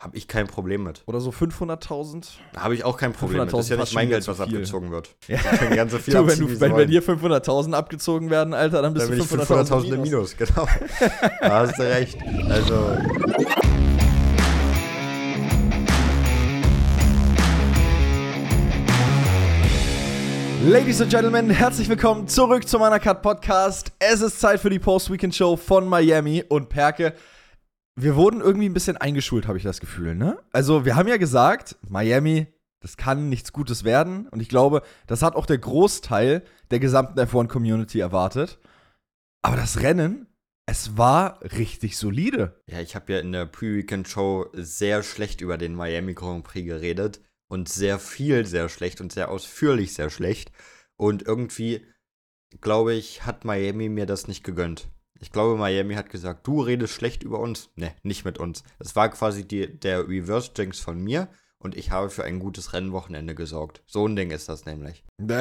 Habe ich kein Problem mit. Oder so 500.000? Habe ich auch kein Problem mit. Das ist ja nicht mein Geld, was abgezogen wird. Ja. Ich kann ganz so viel wenn bei dir 500.000 abgezogen werden, Alter, dann bist du 500.000 im Minus. Genau. Da hast du recht. Also... Ladies and Gentlemen, herzlich willkommen zurück zum Undercut Podcast. Es ist Zeit für die Post-Weekend-Show von Miami und Perke. Wir wurden irgendwie ein bisschen eingeschult, habe ich das Gefühl, ne? Also, wir haben ja gesagt, Miami, das kann nichts Gutes werden. Und ich glaube, das hat auch der Großteil der gesamten F1-Community erwartet. Aber das Rennen, es war richtig solide. Ja, ich habe ja in der Pre-Weekend-Show sehr schlecht über den Miami Grand Prix geredet. Und sehr viel sehr schlecht und sehr ausführlich sehr schlecht. Und irgendwie, glaube ich, hat Miami mir das nicht gegönnt. Ich glaube, Miami hat gesagt, du redest schlecht über uns. Ne, nicht mit uns. Es war quasi der Reverse-Jinx von mir und ich habe für ein gutes Rennwochenende gesorgt. So ein Ding ist das nämlich.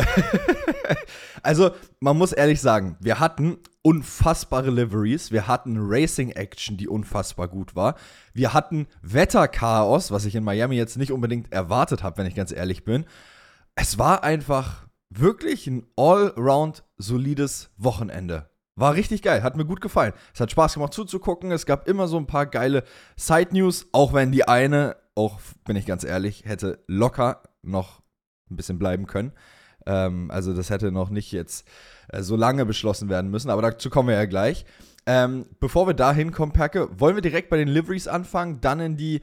Also, man muss ehrlich sagen, wir hatten unfassbare Liveries, wir hatten Racing-Action, die unfassbar gut war, wir hatten Wetterchaos, was ich in Miami jetzt nicht unbedingt erwartet habe, wenn ich ganz ehrlich bin. Es war einfach wirklich ein all-round solides Wochenende. War richtig geil, hat mir gut gefallen. Es hat Spaß gemacht zuzugucken, es gab immer so ein paar geile Side-News, auch wenn die eine, auch bin ich ganz ehrlich, hätte locker noch ein bisschen bleiben können. Also das hätte noch nicht jetzt so lange beschlossen werden müssen, aber dazu kommen wir ja gleich. Bevor wir da hinkommen, Perke, wollen wir direkt bei den Liveries anfangen, dann in die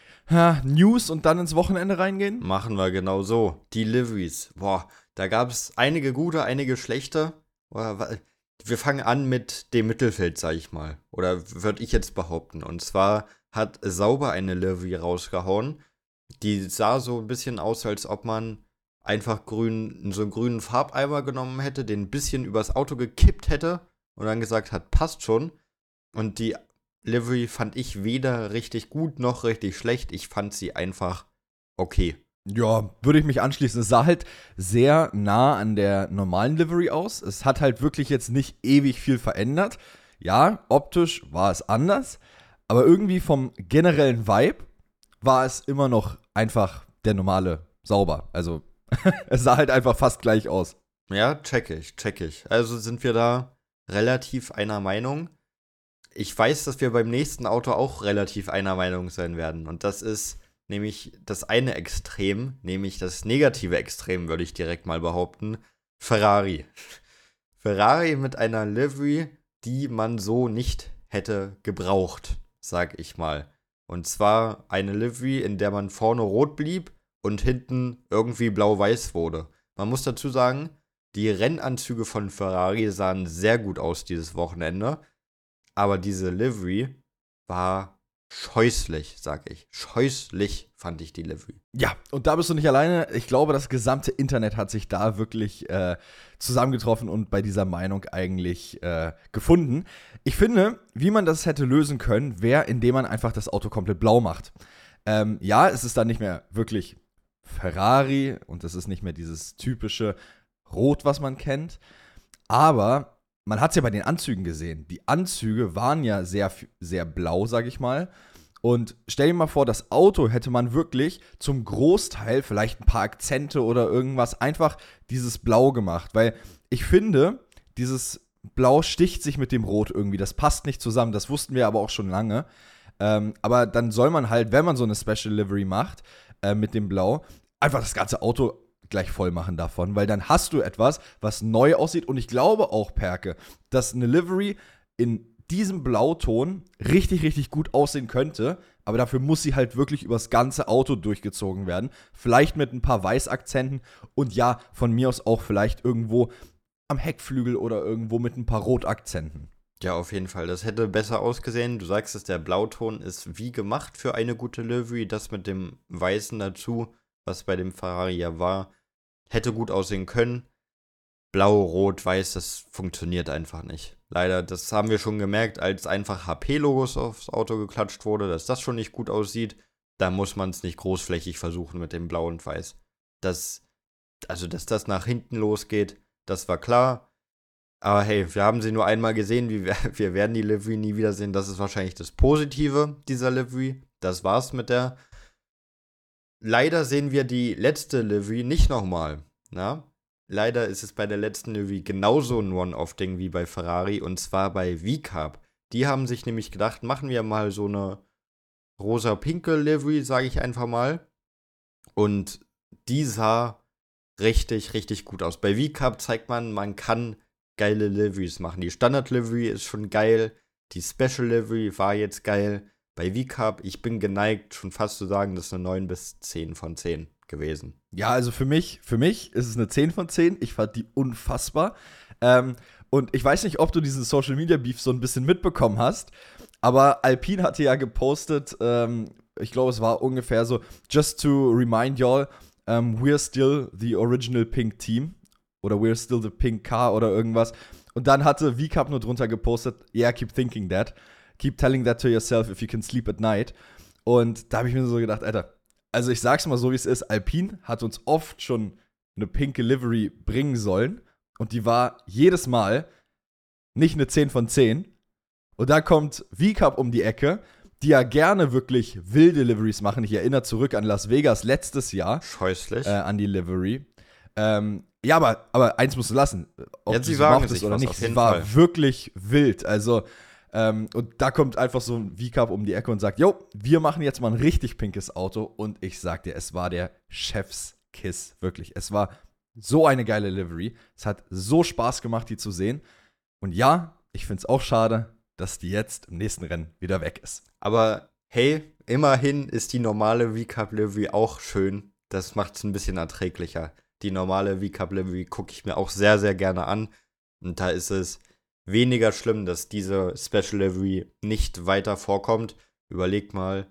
News und dann ins Wochenende reingehen? Machen wir genau so. Die Liveries, boah, da gab es einige gute, einige schlechte. Wir fangen an mit dem Mittelfeld, sag ich mal. Oder würde ich jetzt behaupten. Und zwar hat Sauber eine Livery rausgehauen. Die sah so ein bisschen aus, als ob man einfach so einen grünen Farbeimer genommen hätte, den ein bisschen übers Auto gekippt hätte und dann gesagt hat, passt schon. Und die Livery fand ich weder richtig gut noch richtig schlecht. Ich fand sie einfach okay. Ja, würde ich mich anschließen. Es sah halt sehr nah an der normalen Livery aus. Es hat halt wirklich jetzt nicht ewig viel verändert. Ja, optisch war es anders, aber irgendwie vom generellen Vibe war es immer noch einfach der normale Sauber. Also es sah halt einfach fast gleich aus. Ja, check ich. Also sind wir da relativ einer Meinung. Ich weiß, dass wir beim nächsten Auto auch relativ einer Meinung sein werden. Und das ist nämlich das eine Extrem, nämlich das negative Extrem, würde ich direkt mal behaupten. Ferrari. Ferrari mit einer Livery, die man so nicht hätte gebraucht, sag ich mal. Und zwar eine Livery, in der man vorne rot blieb und hinten irgendwie blau-weiß wurde. Man muss dazu sagen, die Rennanzüge von Ferrari sahen sehr gut aus dieses Wochenende, aber diese Livery war scheußlich, sag ich. Scheußlich fand ich die Livery. Ja, und da bist du nicht alleine. Ich glaube, das gesamte Internet hat sich da wirklich zusammengetroffen und bei dieser Meinung eigentlich gefunden. Ich finde, wie man das hätte lösen können, wäre, indem man einfach das Auto komplett blau macht. Ja, es ist dann nicht mehr wirklich Ferrari und es ist nicht mehr dieses typische Rot, was man kennt. Aber man hat es ja bei den Anzügen gesehen. Die Anzüge waren ja sehr, sehr blau, sag ich mal. Und stell dir mal vor, das Auto hätte man wirklich zum Großteil vielleicht ein paar Akzente oder irgendwas einfach dieses Blau gemacht. Weil ich finde, dieses Blau sticht sich mit dem Rot irgendwie. Das passt nicht zusammen. Das wussten wir aber auch schon lange. Aber dann soll man halt, wenn man so eine Special Livery macht, mit dem Blau, einfach das ganze Auto gleich voll machen davon, weil dann hast du etwas, was neu aussieht und ich glaube auch, Perke, dass eine Livery in diesem Blauton richtig, richtig gut aussehen könnte, aber dafür muss sie halt wirklich übers ganze Auto durchgezogen werden, vielleicht mit ein paar Weißakzenten und ja, von mir aus auch vielleicht irgendwo am Heckflügel oder irgendwo mit ein paar Rotakzenten. Ja, auf jeden Fall. Das hätte besser ausgesehen. Du sagst es, der Blauton ist wie gemacht für eine gute Livery. Das mit dem Weißen dazu, was bei dem Ferrari ja war, hätte gut aussehen können. Blau, Rot, Weiß, das funktioniert einfach nicht. Leider, das haben wir schon gemerkt, als einfach HP-Logos aufs Auto geklatscht wurde, dass das schon nicht gut aussieht. Da muss man es nicht großflächig versuchen mit dem Blau und Weiß. Dass das nach hinten losgeht, das war klar. Aber hey, wir haben sie nur einmal gesehen, wir werden die Livery nie wiedersehen. Das ist wahrscheinlich das Positive dieser Livery, das war's mit der. Leider sehen wir die letzte Livery nicht nochmal. Leider ist es bei der letzten Livery genauso ein One-Off-Ding wie bei Ferrari, und zwar bei VCAP. Die haben sich nämlich gedacht, machen wir mal so eine rosa-pinke Livery, sage ich einfach mal. Und die sah richtig, richtig gut aus. Bei VCAP zeigt man kann geile Liveries machen. Die Standard-Livery ist schon geil. Die Special-Livery war jetzt geil. Bei VCAP, ich bin geneigt, schon fast zu sagen, das ist eine 9 bis 10 von 10 gewesen. Ja, also für mich ist es eine 10 von 10. Ich fand die unfassbar. Und ich weiß nicht, ob du diesen Social Media Beef so ein bisschen mitbekommen hast, aber Alpine hatte ja gepostet, ich glaube, es war ungefähr so, just to remind y'all, we're still the original pink team oder we're still the pink car oder irgendwas. Und dann hatte VCAP nur drunter gepostet, yeah, keep thinking that. Keep telling that to yourself if you can sleep at night. Und da habe ich mir so gedacht, Alter, also ich sag's mal so, wie es ist, Alpine hat uns oft schon eine pinke Livery bringen sollen und die war jedes Mal nicht eine 10 von 10. Und da kommt VCAP um die Ecke, die ja gerne wirklich wilde Liveries machen. Ich erinnere zurück an Las Vegas letztes Jahr. Scheußlich. An die Livery. Ja, aber eins musst du lassen, ob ja, sie mochtest oder nicht. Sie war Fall wirklich wild. Also, und da kommt einfach so ein VCAP um die Ecke und sagt, jo, wir machen jetzt mal ein richtig pinkes Auto. Und ich sag dir, es war der Chefskiss, wirklich. Es war so eine geile Livery. Es hat so Spaß gemacht, die zu sehen. Und ja, ich find's auch schade, dass die jetzt im nächsten Rennen wieder weg ist. Aber hey, immerhin ist die normale VCAP-Livery auch schön. Das macht es ein bisschen erträglicher. Die normale VCAP-Livery gucke ich mir auch sehr, sehr gerne an. Und da ist es weniger schlimm, dass diese Special Livery nicht weiter vorkommt. Überleg mal,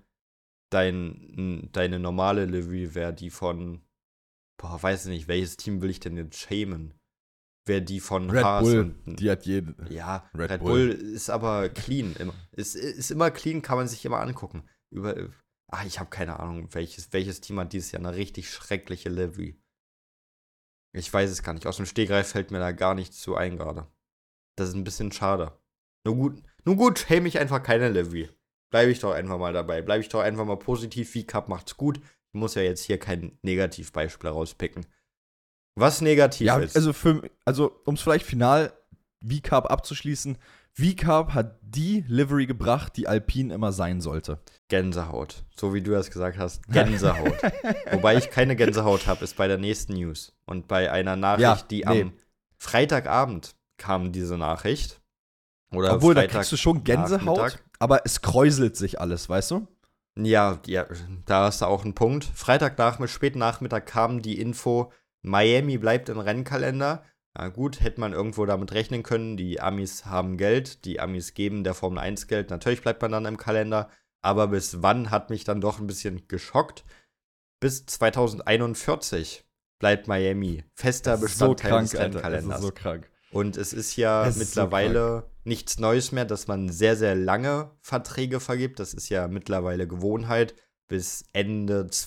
deine normale Livery wäre die von, weiß ich nicht, welches Team will ich denn jetzt shamen? Wäre die von Red Haas Bull, und, die hat jeden. Ja, Red Bull ist aber clean. Ist immer clean, kann man sich immer angucken. Ich habe keine Ahnung, welches Team hat dieses Jahr eine richtig schreckliche Livery. Ich weiß es gar nicht. Aus dem Stegreif fällt mir da gar nichts zu ein gerade. Das ist ein bisschen schade. Nun gut, hey mich einfach keine Livery. Bleibe ich doch einfach mal dabei. Bleibe ich doch einfach mal positiv. VCAP macht's gut. Ich muss ja jetzt hier kein Negativbeispiel rauspicken. Was negativ ist. Also um es vielleicht final VCAP abzuschließen, VCAP hat die Livery gebracht, die Alpine immer sein sollte. Gänsehaut. So wie du das gesagt hast, Gänsehaut. Wobei ich keine Gänsehaut habe, ist bei der nächsten News. Und bei einer Nachricht, am Freitagabend kam diese Nachricht. Oder obwohl, da kriegst du schon Gänsehaut, Nachmittag. Aber es kräuselt sich alles, weißt du? Ja, da hast du auch einen Punkt. Späten Nachmittag kam die Info, Miami bleibt im Rennkalender. Na gut, hätte man irgendwo damit rechnen können. Die Amis haben Geld, die Amis geben der Formel 1 Geld. Natürlich bleibt man dann im Kalender. Aber bis wann hat mich dann doch ein bisschen geschockt. Bis 2041 bleibt Miami fester Bestandteil des Rennkalenders. Das ist so krank. Und es ist ja mittlerweile nichts Neues mehr, dass man sehr, sehr lange Verträge vergibt. Das ist ja mittlerweile Gewohnheit, bis Ende der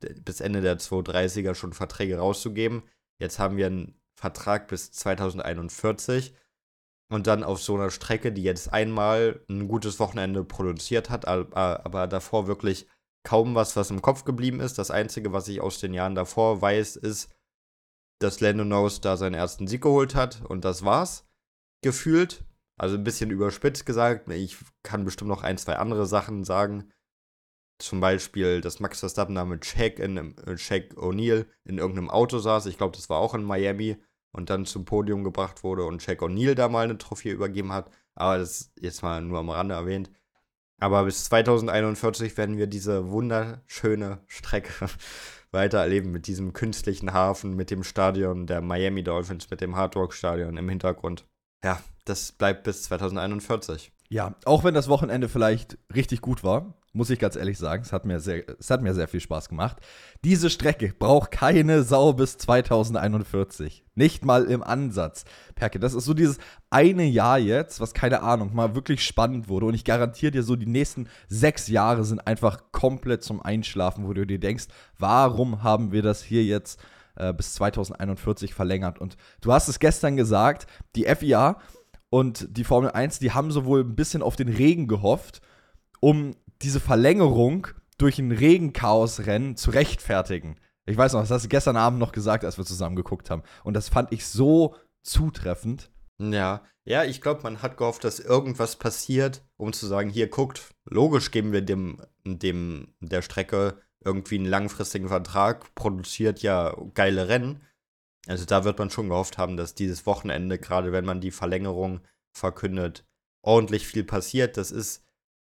2030er schon Verträge rauszugeben. Jetzt haben wir einen Vertrag bis 2041 und dann auf so einer Strecke, die jetzt einmal ein gutes Wochenende produziert hat, aber davor wirklich kaum was im Kopf geblieben ist. Das Einzige, was ich aus den Jahren davor weiß, ist, dass Lando Norris da seinen ersten Sieg geholt hat und das war's, gefühlt. Also ein bisschen überspitzt gesagt. Ich kann bestimmt noch 1, 2 andere Sachen sagen. Zum Beispiel, dass Max Verstappen da mit Shaq O'Neal in irgendeinem Auto saß. Ich glaube, das war auch in Miami und dann zum Podium gebracht wurde und Shaq O'Neal da mal eine Trophäe übergeben hat. Aber das ist jetzt mal nur am Rande erwähnt. Aber bis 2041 werden wir diese wunderschöne Strecke weiter erleben mit diesem künstlichen Hafen, mit dem Stadion der Miami Dolphins, mit dem Hard Rock Stadion im Hintergrund. Ja, das bleibt bis 2041. Ja, auch wenn das Wochenende vielleicht richtig gut war, muss ich ganz ehrlich sagen, es hat mir sehr viel Spaß gemacht. Diese Strecke braucht keine Sau bis 2041. Nicht mal im Ansatz. Perke, das ist so dieses eine Jahr jetzt, was, keine Ahnung, mal wirklich spannend wurde. Und ich garantiere dir so, die nächsten 6 Jahre sind einfach komplett zum Einschlafen, wo du dir denkst, warum haben wir das hier jetzt bis 2041 verlängert? Und du hast es gestern gesagt, die FIA und die Formel 1, die haben sowohl ein bisschen auf den Regen gehofft, um diese Verlängerung durch ein Regenchaos-Rennen zu rechtfertigen. Ich weiß noch, das hast du gestern Abend noch gesagt, als wir zusammen geguckt haben. Und das fand ich so zutreffend. Ja, ich glaube, man hat gehofft, dass irgendwas passiert, um zu sagen, hier guckt, logisch geben wir der Strecke irgendwie einen langfristigen Vertrag, produziert ja geile Rennen. Also da wird man schon gehofft haben, dass dieses Wochenende, gerade wenn man die Verlängerung verkündet, ordentlich viel passiert. Das ist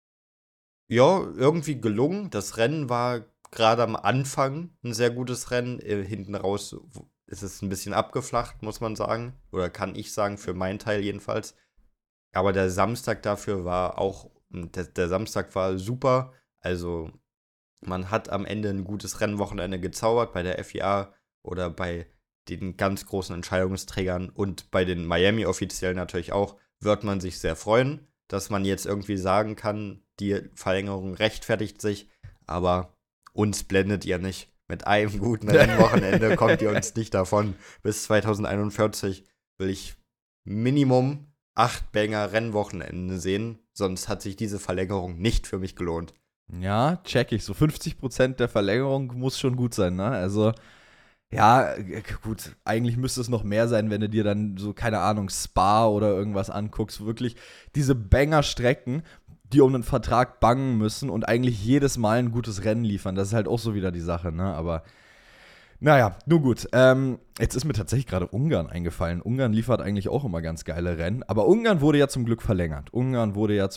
ja irgendwie gelungen. Das Rennen war gerade am Anfang ein sehr gutes Rennen. Hinten raus ist es ein bisschen abgeflacht, muss man sagen. Oder kann ich sagen, für meinen Teil jedenfalls. Aber der Samstag dafür war auch, der Samstag war super. Also man hat am Ende ein gutes Rennwochenende gezaubert bei der FIA oder bei den ganz großen Entscheidungsträgern und bei den Miami-Offiziellen natürlich auch, wird man sich sehr freuen, dass man jetzt irgendwie sagen kann, die Verlängerung rechtfertigt sich, aber uns blendet ihr nicht. Mit einem guten Rennwochenende kommt ihr uns nicht davon. Bis 2041 will ich Minimum 8 Banger Rennwochenende sehen, sonst hat sich diese Verlängerung nicht für mich gelohnt. Ja, check ich. So 50% der Verlängerung muss schon gut sein, ne? Also, ja, gut, eigentlich müsste es noch mehr sein, wenn du dir dann so, keine Ahnung, Spa oder irgendwas anguckst. Wirklich diese Banger-Strecken, die um einen Vertrag bangen müssen und eigentlich jedes Mal ein gutes Rennen liefern. Das ist halt auch so wieder die Sache, ne? Aber, naja, nun gut. Jetzt ist mir tatsächlich gerade Ungarn eingefallen. Ungarn liefert eigentlich auch immer ganz geile Rennen. Aber Ungarn wurde ja zum Glück verlängert. Ungarn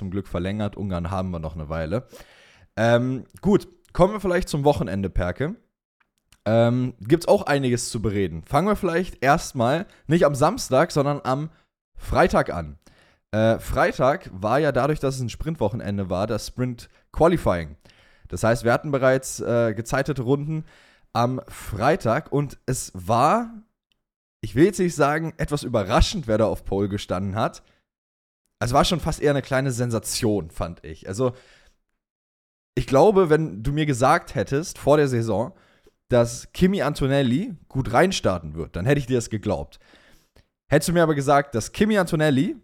haben wir noch eine Weile. Gut, kommen wir vielleicht zum Wochenende, Perke. Gibt's auch einiges zu bereden. Fangen wir vielleicht erstmal nicht am Samstag, sondern am Freitag an. Freitag war ja dadurch, dass es ein Sprintwochenende war, das Sprint Qualifying. Das heißt, wir hatten bereits gezeitete Runden am Freitag und es war, ich will jetzt nicht sagen, etwas überraschend, wer da auf Pole gestanden hat. Es war schon fast eher eine kleine Sensation, fand ich. Also, ich glaube, wenn du mir gesagt hättest vor der Saison, dass Kimi Antonelli gut reinstarten wird, dann hätte ich dir das geglaubt. Hättest du mir aber gesagt, dass Kimi Antonelli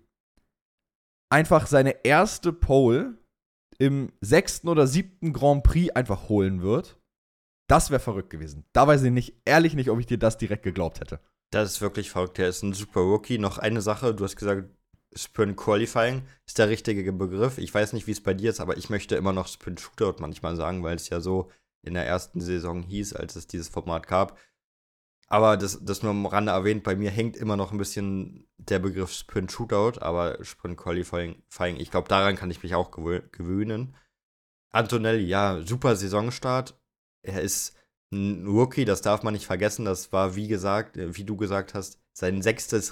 einfach seine erste Pole im 6. oder 7. Grand Prix einfach holen wird, das wäre verrückt gewesen. Da weiß ich ehrlich nicht, ob ich dir das direkt geglaubt hätte. Das ist wirklich verrückt. Der ist ein super Rookie. Noch eine Sache, du hast gesagt, Sprint Qualifying ist der richtige Begriff. Ich weiß nicht, wie es bei dir ist, aber ich möchte immer noch Sprint Shootout manchmal sagen, weil es ja so in der ersten Saison hieß, als es dieses Format gab. Aber das nur am Rande erwähnt, bei mir hängt immer noch ein bisschen der Begriff Sprint Shootout, aber Sprint Qualifying, ich glaube, daran kann ich mich auch gewöhnen. Antonelli, ja, super Saisonstart. Er ist ein Rookie, das darf man nicht vergessen. Das war, wie du gesagt hast, sein 6.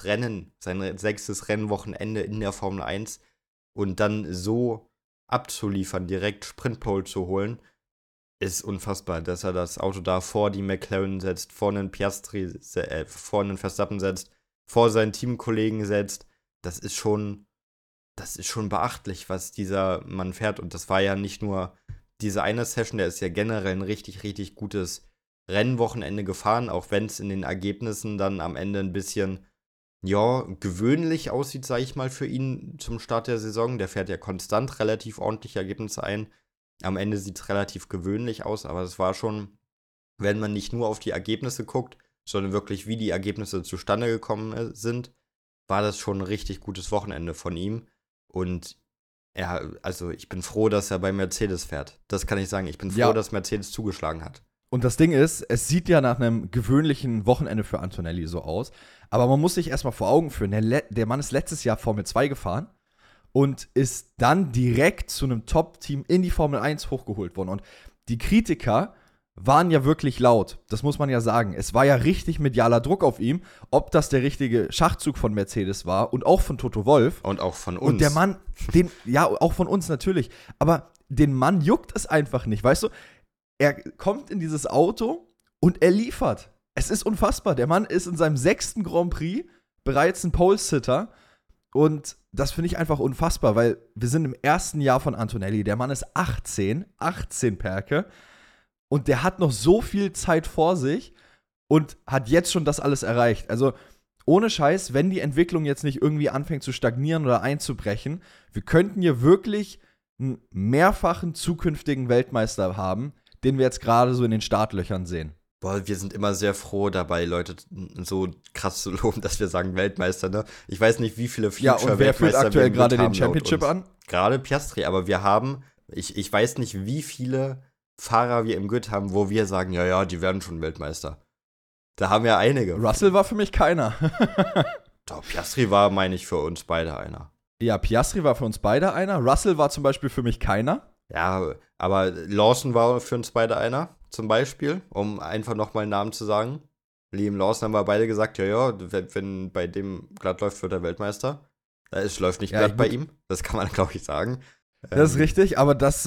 Rennwochenende in der Formel 1 und dann so abzuliefern, direkt Sprintpole zu holen, ist unfassbar, dass er das Auto da vor die McLaren setzt, vor einen Piastri, vor einen Verstappen setzt, vor seinen Teamkollegen setzt. Das ist schon beachtlich, was dieser Mann fährt. Und das war ja nicht nur diese eine Session, der ist ja generell ein richtig, richtig gutes Rennwochenende gefahren, auch wenn es in den Ergebnissen dann am Ende ein bisschen, ja, gewöhnlich aussieht, sag ich mal, für ihn zum Start der Saison. Der fährt ja konstant relativ ordentliche Ergebnisse ein. Am Ende sieht es relativ gewöhnlich aus, aber es war schon, wenn man nicht nur auf die Ergebnisse guckt, sondern wirklich, wie die Ergebnisse zustande gekommen sind, war das schon ein richtig gutes Wochenende von ihm. Und ja, also ich bin froh, dass er bei Mercedes fährt. Das kann ich sagen. Ich bin froh, dass Mercedes zugeschlagen hat. Und das Ding ist, es sieht ja nach einem gewöhnlichen Wochenende für Antonelli so aus, aber man muss sich erstmal vor Augen führen, der Mann ist letztes Jahr Formel 2 gefahren und ist dann direkt zu einem Top-Team in die Formel 1 hochgeholt worden. Und die Kritiker waren ja wirklich laut, das muss man ja sagen. Es war ja richtig medialer Druck auf ihm, ob das der richtige Schachzug von Mercedes war und auch von Toto Wolff. Und auch von uns. Und der Mann, auch von uns natürlich, aber den Mann juckt es einfach nicht, weißt du? Er kommt in dieses Auto und er liefert. Es ist unfassbar. Der Mann ist in seinem 6. Grand Prix bereits ein Pole-Sitter. Und das finde ich einfach unfassbar, weil wir sind im ersten Jahr von Antonelli. Der Mann ist 18 Perke. Und der hat noch so viel Zeit vor sich und hat jetzt schon das alles erreicht. Also ohne Scheiß, wenn die Entwicklung jetzt nicht irgendwie anfängt zu stagnieren oder einzubrechen, wir könnten hier wirklich einen mehrfachen zukünftigen Weltmeister haben, den wir jetzt gerade so in den Startlöchern sehen. Boah, wir sind immer sehr froh dabei, Leute so krass zu loben, dass wir sagen Weltmeister, ne? Ich weiß nicht, wie viele Ja, und wer führt aktuell gerade den Championship an? Gerade Piastri, aber wir haben, ich weiß nicht, wie viele Fahrer wir im Grid haben, wo wir sagen, ja, die werden schon Weltmeister. Da haben wir einige. Russell war für mich keiner. Doch, Piastri war, meine ich, für uns beide einer. Ja, Piastri war für uns beide einer. Russell war zum Beispiel für mich keiner. Ja, aber Lawson war für uns beide einer, zum Beispiel, um einfach nochmal einen Namen zu sagen. Liam Lawson haben wir beide gesagt, ja, wenn bei dem glatt läuft, wird er Weltmeister. Es läuft nicht glatt bei ihm, das kann man, glaube ich, sagen. Das ist richtig, aber das,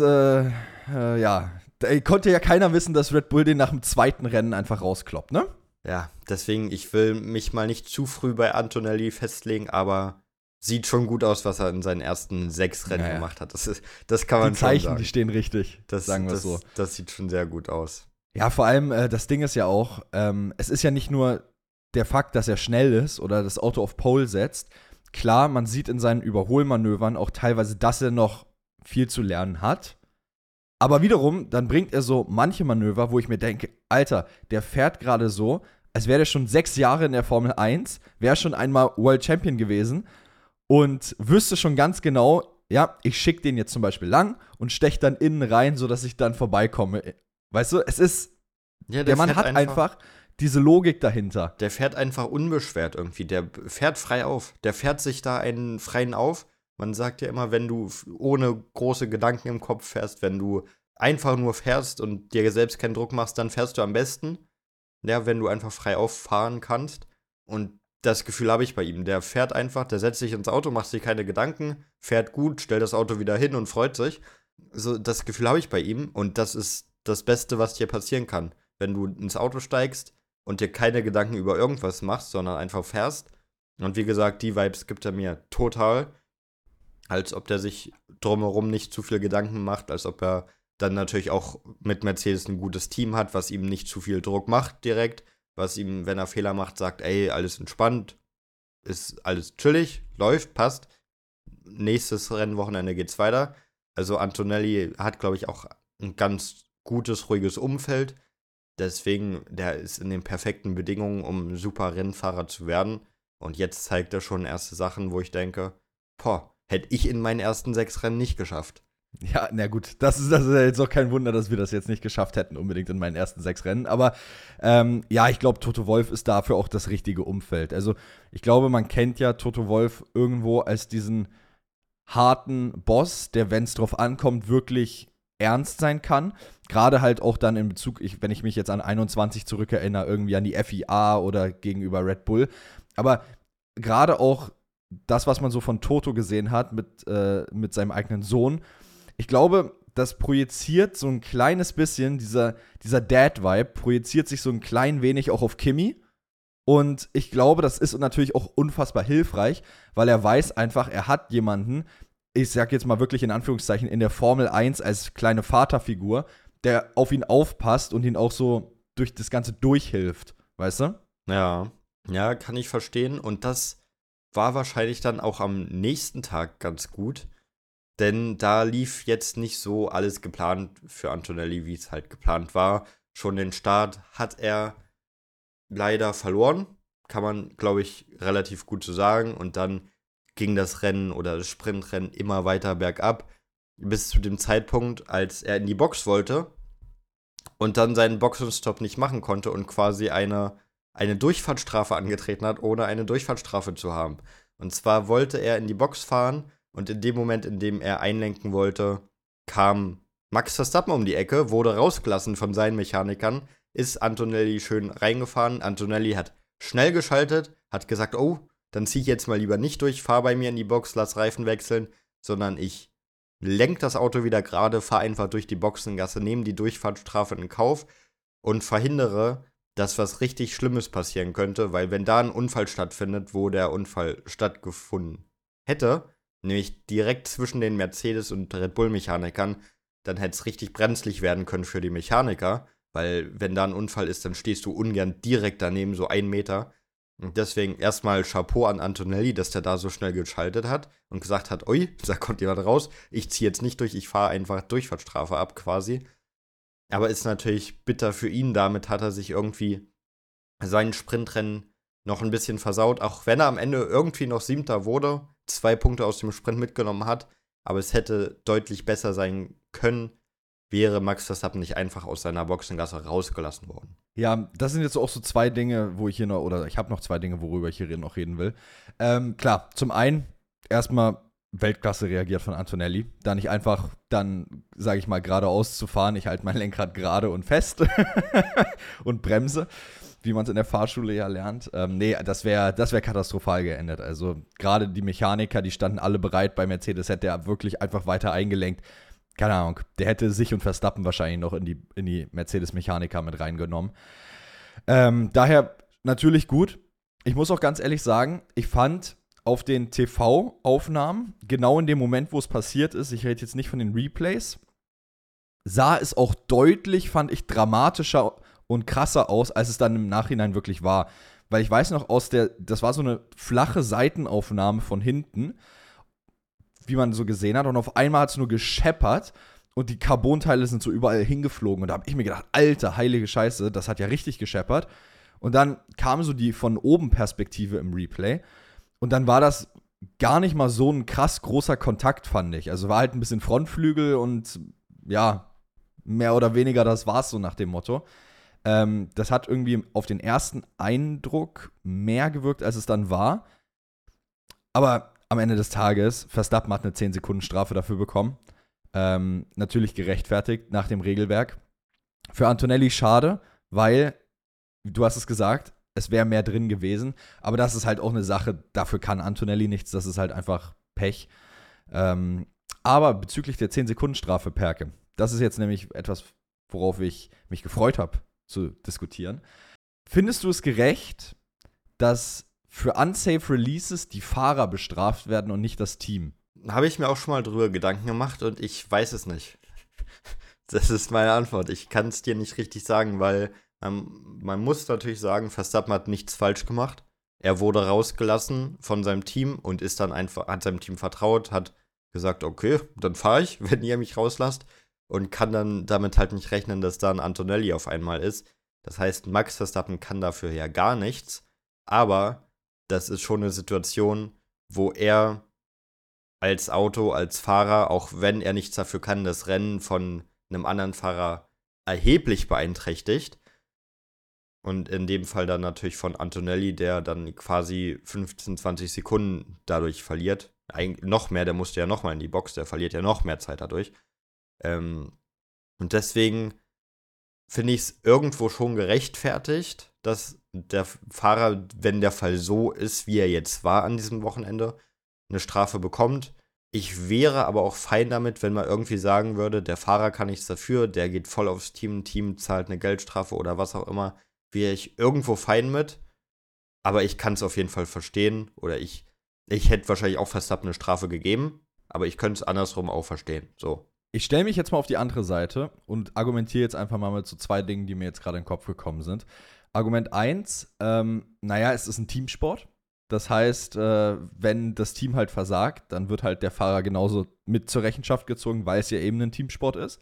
da konnte ja keiner wissen, dass Red Bull den nach dem zweiten Rennen einfach rauskloppt, ne? Ja, deswegen, ich will mich mal nicht zu früh bei Antonelli festlegen, aber sieht schon gut aus, was er in seinen ersten 6 Rennen gemacht hat. Das kann man schon sagen. Die Zeichen, die stehen richtig, sagen wir so. Das sieht schon sehr gut aus. Ja, vor allem, das Ding ist ja auch, es ist ja nicht nur der Fakt, dass er schnell ist oder das Auto auf Pole setzt. Klar, man sieht in seinen Überholmanövern auch teilweise, dass er noch viel zu lernen hat. Aber wiederum, dann bringt er so manche Manöver, wo ich mir denke, Alter, der fährt gerade so, als wäre der schon 6 Jahre in der Formel 1, wäre schon einmal World Champion gewesen und wüsste schon ganz genau, ja, ich schicke den jetzt zum Beispiel lang und steche dann innen rein, sodass ich dann vorbeikomme. Weißt du, es ist, ja, der Mann hat einfach diese Logik dahinter. Der fährt einfach unbeschwert irgendwie, der fährt frei auf, der fährt sich da einen freien auf. Man sagt ja immer, wenn du ohne große Gedanken im Kopf fährst, wenn du einfach nur fährst und dir selbst keinen Druck machst, dann fährst du am besten. Ja, wenn du einfach frei auffahren kannst. Und das Gefühl habe ich bei ihm. Der fährt einfach, der setzt sich ins Auto, macht sich keine Gedanken, fährt gut, stellt das Auto wieder hin und freut sich. So, das Gefühl habe ich bei ihm. Und das ist das Beste, was dir passieren kann. Wenn du ins Auto steigst und dir keine Gedanken über irgendwas machst, sondern einfach fährst. Und wie gesagt, die Vibes gibt er mir total. Als ob der sich drumherum nicht zu viel Gedanken macht, als ob er dann natürlich auch mit Mercedes ein gutes Team hat, was ihm nicht zu viel Druck macht direkt, was ihm, wenn er Fehler macht, sagt, ey, alles entspannt, ist alles chillig, läuft, passt. Nächstes Rennwochenende geht's weiter. Also Antonelli hat, glaube ich, auch ein ganz gutes, ruhiges Umfeld. Deswegen, der ist in den perfekten Bedingungen, um ein super Rennfahrer zu werden. Und jetzt zeigt er schon erste Sachen, wo ich denke, hätte ich in meinen ersten 6 Rennen nicht geschafft. Ja, na gut, das ist ja jetzt auch kein Wunder, dass wir das jetzt nicht geschafft hätten, unbedingt in meinen ersten 6 Rennen. Aber ich glaube, Toto Wolff ist dafür auch das richtige Umfeld. Also ich glaube, man kennt ja Toto Wolff irgendwo als diesen harten Boss, der, wenn es drauf ankommt, wirklich ernst sein kann. Gerade halt auch dann in Bezug, wenn ich mich jetzt an 21 zurückerinnere, irgendwie an die FIA oder gegenüber Red Bull. Aber gerade auch das, was man so von Toto gesehen hat mit seinem eigenen Sohn, ich glaube, das projiziert so ein kleines bisschen, dieser Dad-Vibe projiziert sich so ein klein wenig auch auf Kimi. Und ich glaube, das ist natürlich auch unfassbar hilfreich, weil er weiß einfach, er hat jemanden, ich sag jetzt mal wirklich in Anführungszeichen, in der Formel 1 als kleine Vaterfigur, der auf ihn aufpasst und ihn auch so durch das Ganze durchhilft, weißt du? Ja, kann ich verstehen. Und das war wahrscheinlich dann auch am nächsten Tag ganz gut, denn da lief jetzt nicht so alles geplant für Antonelli, wie es halt geplant war. Schon den Start hat er leider verloren, kann man, glaube ich, relativ gut so sagen. Und dann ging das Rennen oder das Sprintrennen immer weiter bergab, bis zu dem Zeitpunkt, als er in die Box wollte und dann seinen Boxenstopp nicht machen konnte und quasi eine Durchfahrtsstrafe angetreten hat, ohne eine Durchfahrtsstrafe zu haben. Und zwar wollte er in die Box fahren und in dem Moment, in dem er einlenken wollte, kam Max Verstappen um die Ecke, wurde rausgelassen von seinen Mechanikern, ist Antonelli schön reingefahren. Antonelli hat schnell geschaltet, hat gesagt, oh, dann zieh ich jetzt mal lieber nicht durch, fahr bei mir in die Box, lass Reifen wechseln, sondern ich lenk das Auto wieder gerade, fahr einfach durch die Boxengasse, nehme die Durchfahrtsstrafe in Kauf und verhindere, dass was richtig Schlimmes passieren könnte, weil wenn da ein Unfall stattfindet, wo der Unfall stattgefunden hätte, nämlich direkt zwischen den Mercedes- und Red Bull-Mechanikern, dann hätte es richtig brenzlig werden können für die Mechaniker, weil wenn da ein Unfall ist, dann stehst du ungern direkt daneben, so 1 Meter. Und deswegen erstmal Chapeau an Antonelli, dass der da so schnell geschaltet hat und gesagt hat, ui, da kommt jemand raus, ich ziehe jetzt nicht durch, ich fahre einfach Durchfahrtsstrafe ab quasi. Aber ist natürlich bitter für ihn, damit hat er sich irgendwie sein Sprintrennen noch ein bisschen versaut, auch wenn er am Ende irgendwie noch 7. wurde, 2 Punkte aus dem Sprint mitgenommen hat, aber es hätte deutlich besser sein können, wäre Max Verstappen nicht einfach aus seiner Boxengasse rausgelassen worden. Ja, das sind jetzt auch so 2 Dinge, wo ich hier noch, oder ich habe noch 2 Dinge, worüber ich hier noch reden will. Klar, zum einen erstmal Weltklasse reagiert von Antonelli. Da nicht einfach dann, sage ich mal, geradeaus zu fahren. Ich halte mein Lenkrad gerade und fest und bremse, wie man es in der Fahrschule ja lernt. Nee, das wär katastrophal geendet. Also gerade die Mechaniker, die standen alle bereit. Bei Mercedes hätte er wirklich einfach weiter eingelenkt. Keine Ahnung, der hätte sich und Verstappen wahrscheinlich noch in die Mercedes-Mechaniker mit reingenommen. Daher natürlich gut. Ich muss auch ganz ehrlich sagen, ich fand auf den TV-Aufnahmen, genau in dem Moment, wo es passiert ist, ich rede jetzt nicht von den Replays, sah es auch deutlich, fand ich, dramatischer und krasser aus, als es dann im Nachhinein wirklich war. Weil ich weiß noch, das war so eine flache Seitenaufnahme von hinten, wie man so gesehen hat, und auf einmal hat es nur gescheppert und die Carbonteile sind so überall hingeflogen. Und da habe ich mir gedacht, alter, heilige Scheiße, das hat ja richtig gescheppert. Und dann kam so die von oben Perspektive im Replay. Und dann war das gar nicht mal so ein krass großer Kontakt, fand ich. Also war halt ein bisschen Frontflügel und ja, mehr oder weniger das war's so nach dem Motto. Das hat irgendwie auf den ersten Eindruck mehr gewirkt, als es dann war. Aber am Ende des Tages, Verstappen hat eine 10-Sekunden-Strafe dafür bekommen. Natürlich gerechtfertigt nach dem Regelwerk. Für Antonelli schade, weil, du hast es gesagt, es wäre mehr drin gewesen. Aber das ist halt auch eine Sache, dafür kann Antonelli nichts, das ist halt einfach Pech. Aber bezüglich der 10-Sekunden-Strafe, Perke, das ist jetzt nämlich etwas, worauf ich mich gefreut habe zu diskutieren. Findest du es gerecht, dass für unsafe Releases die Fahrer bestraft werden und nicht das Team? Habe ich mir auch schon mal drüber Gedanken gemacht und ich weiß es nicht. Das ist meine Antwort. Ich kann es dir nicht richtig sagen, weil man muss natürlich sagen, Verstappen hat nichts falsch gemacht. Er wurde rausgelassen von seinem Team und ist dann einfach, hat seinem Team vertraut, hat gesagt, okay, dann fahre ich, wenn ihr mich rauslasst, und kann dann damit halt nicht rechnen, dass da ein Antonelli auf einmal ist. Das heißt, Max Verstappen kann dafür ja gar nichts, aber das ist schon eine Situation, wo er als Auto, als Fahrer, auch wenn er nichts dafür kann, das Rennen von einem anderen Fahrer erheblich beeinträchtigt. Und in dem Fall dann natürlich von Antonelli, der dann quasi 15, 20 Sekunden dadurch verliert. Eigentlich noch mehr, der musste ja noch mal in die Box, der verliert ja noch mehr Zeit dadurch. Und deswegen finde ich es irgendwo schon gerechtfertigt, dass der Fahrer, wenn der Fall so ist, wie er jetzt war an diesem Wochenende, eine Strafe bekommt. Ich wäre aber auch fein damit, wenn man irgendwie sagen würde, der Fahrer kann nichts dafür, der geht voll aufs Team zahlt eine Geldstrafe oder was auch immer, wäre ich irgendwo fein mit. Aber ich kann es auf jeden Fall verstehen, oder ich hätte wahrscheinlich auch Verstappen eine Strafe gegeben, aber ich könnte es andersrum auch verstehen. So. Ich stelle mich jetzt mal auf die andere Seite und argumentiere jetzt einfach mal mit so 2 Dingen, die mir jetzt gerade in den Kopf gekommen sind. Argument 1, es ist ein Teamsport. Das heißt, wenn das Team halt versagt, dann wird halt der Fahrer genauso mit zur Rechenschaft gezogen, weil es ja eben ein Teamsport ist.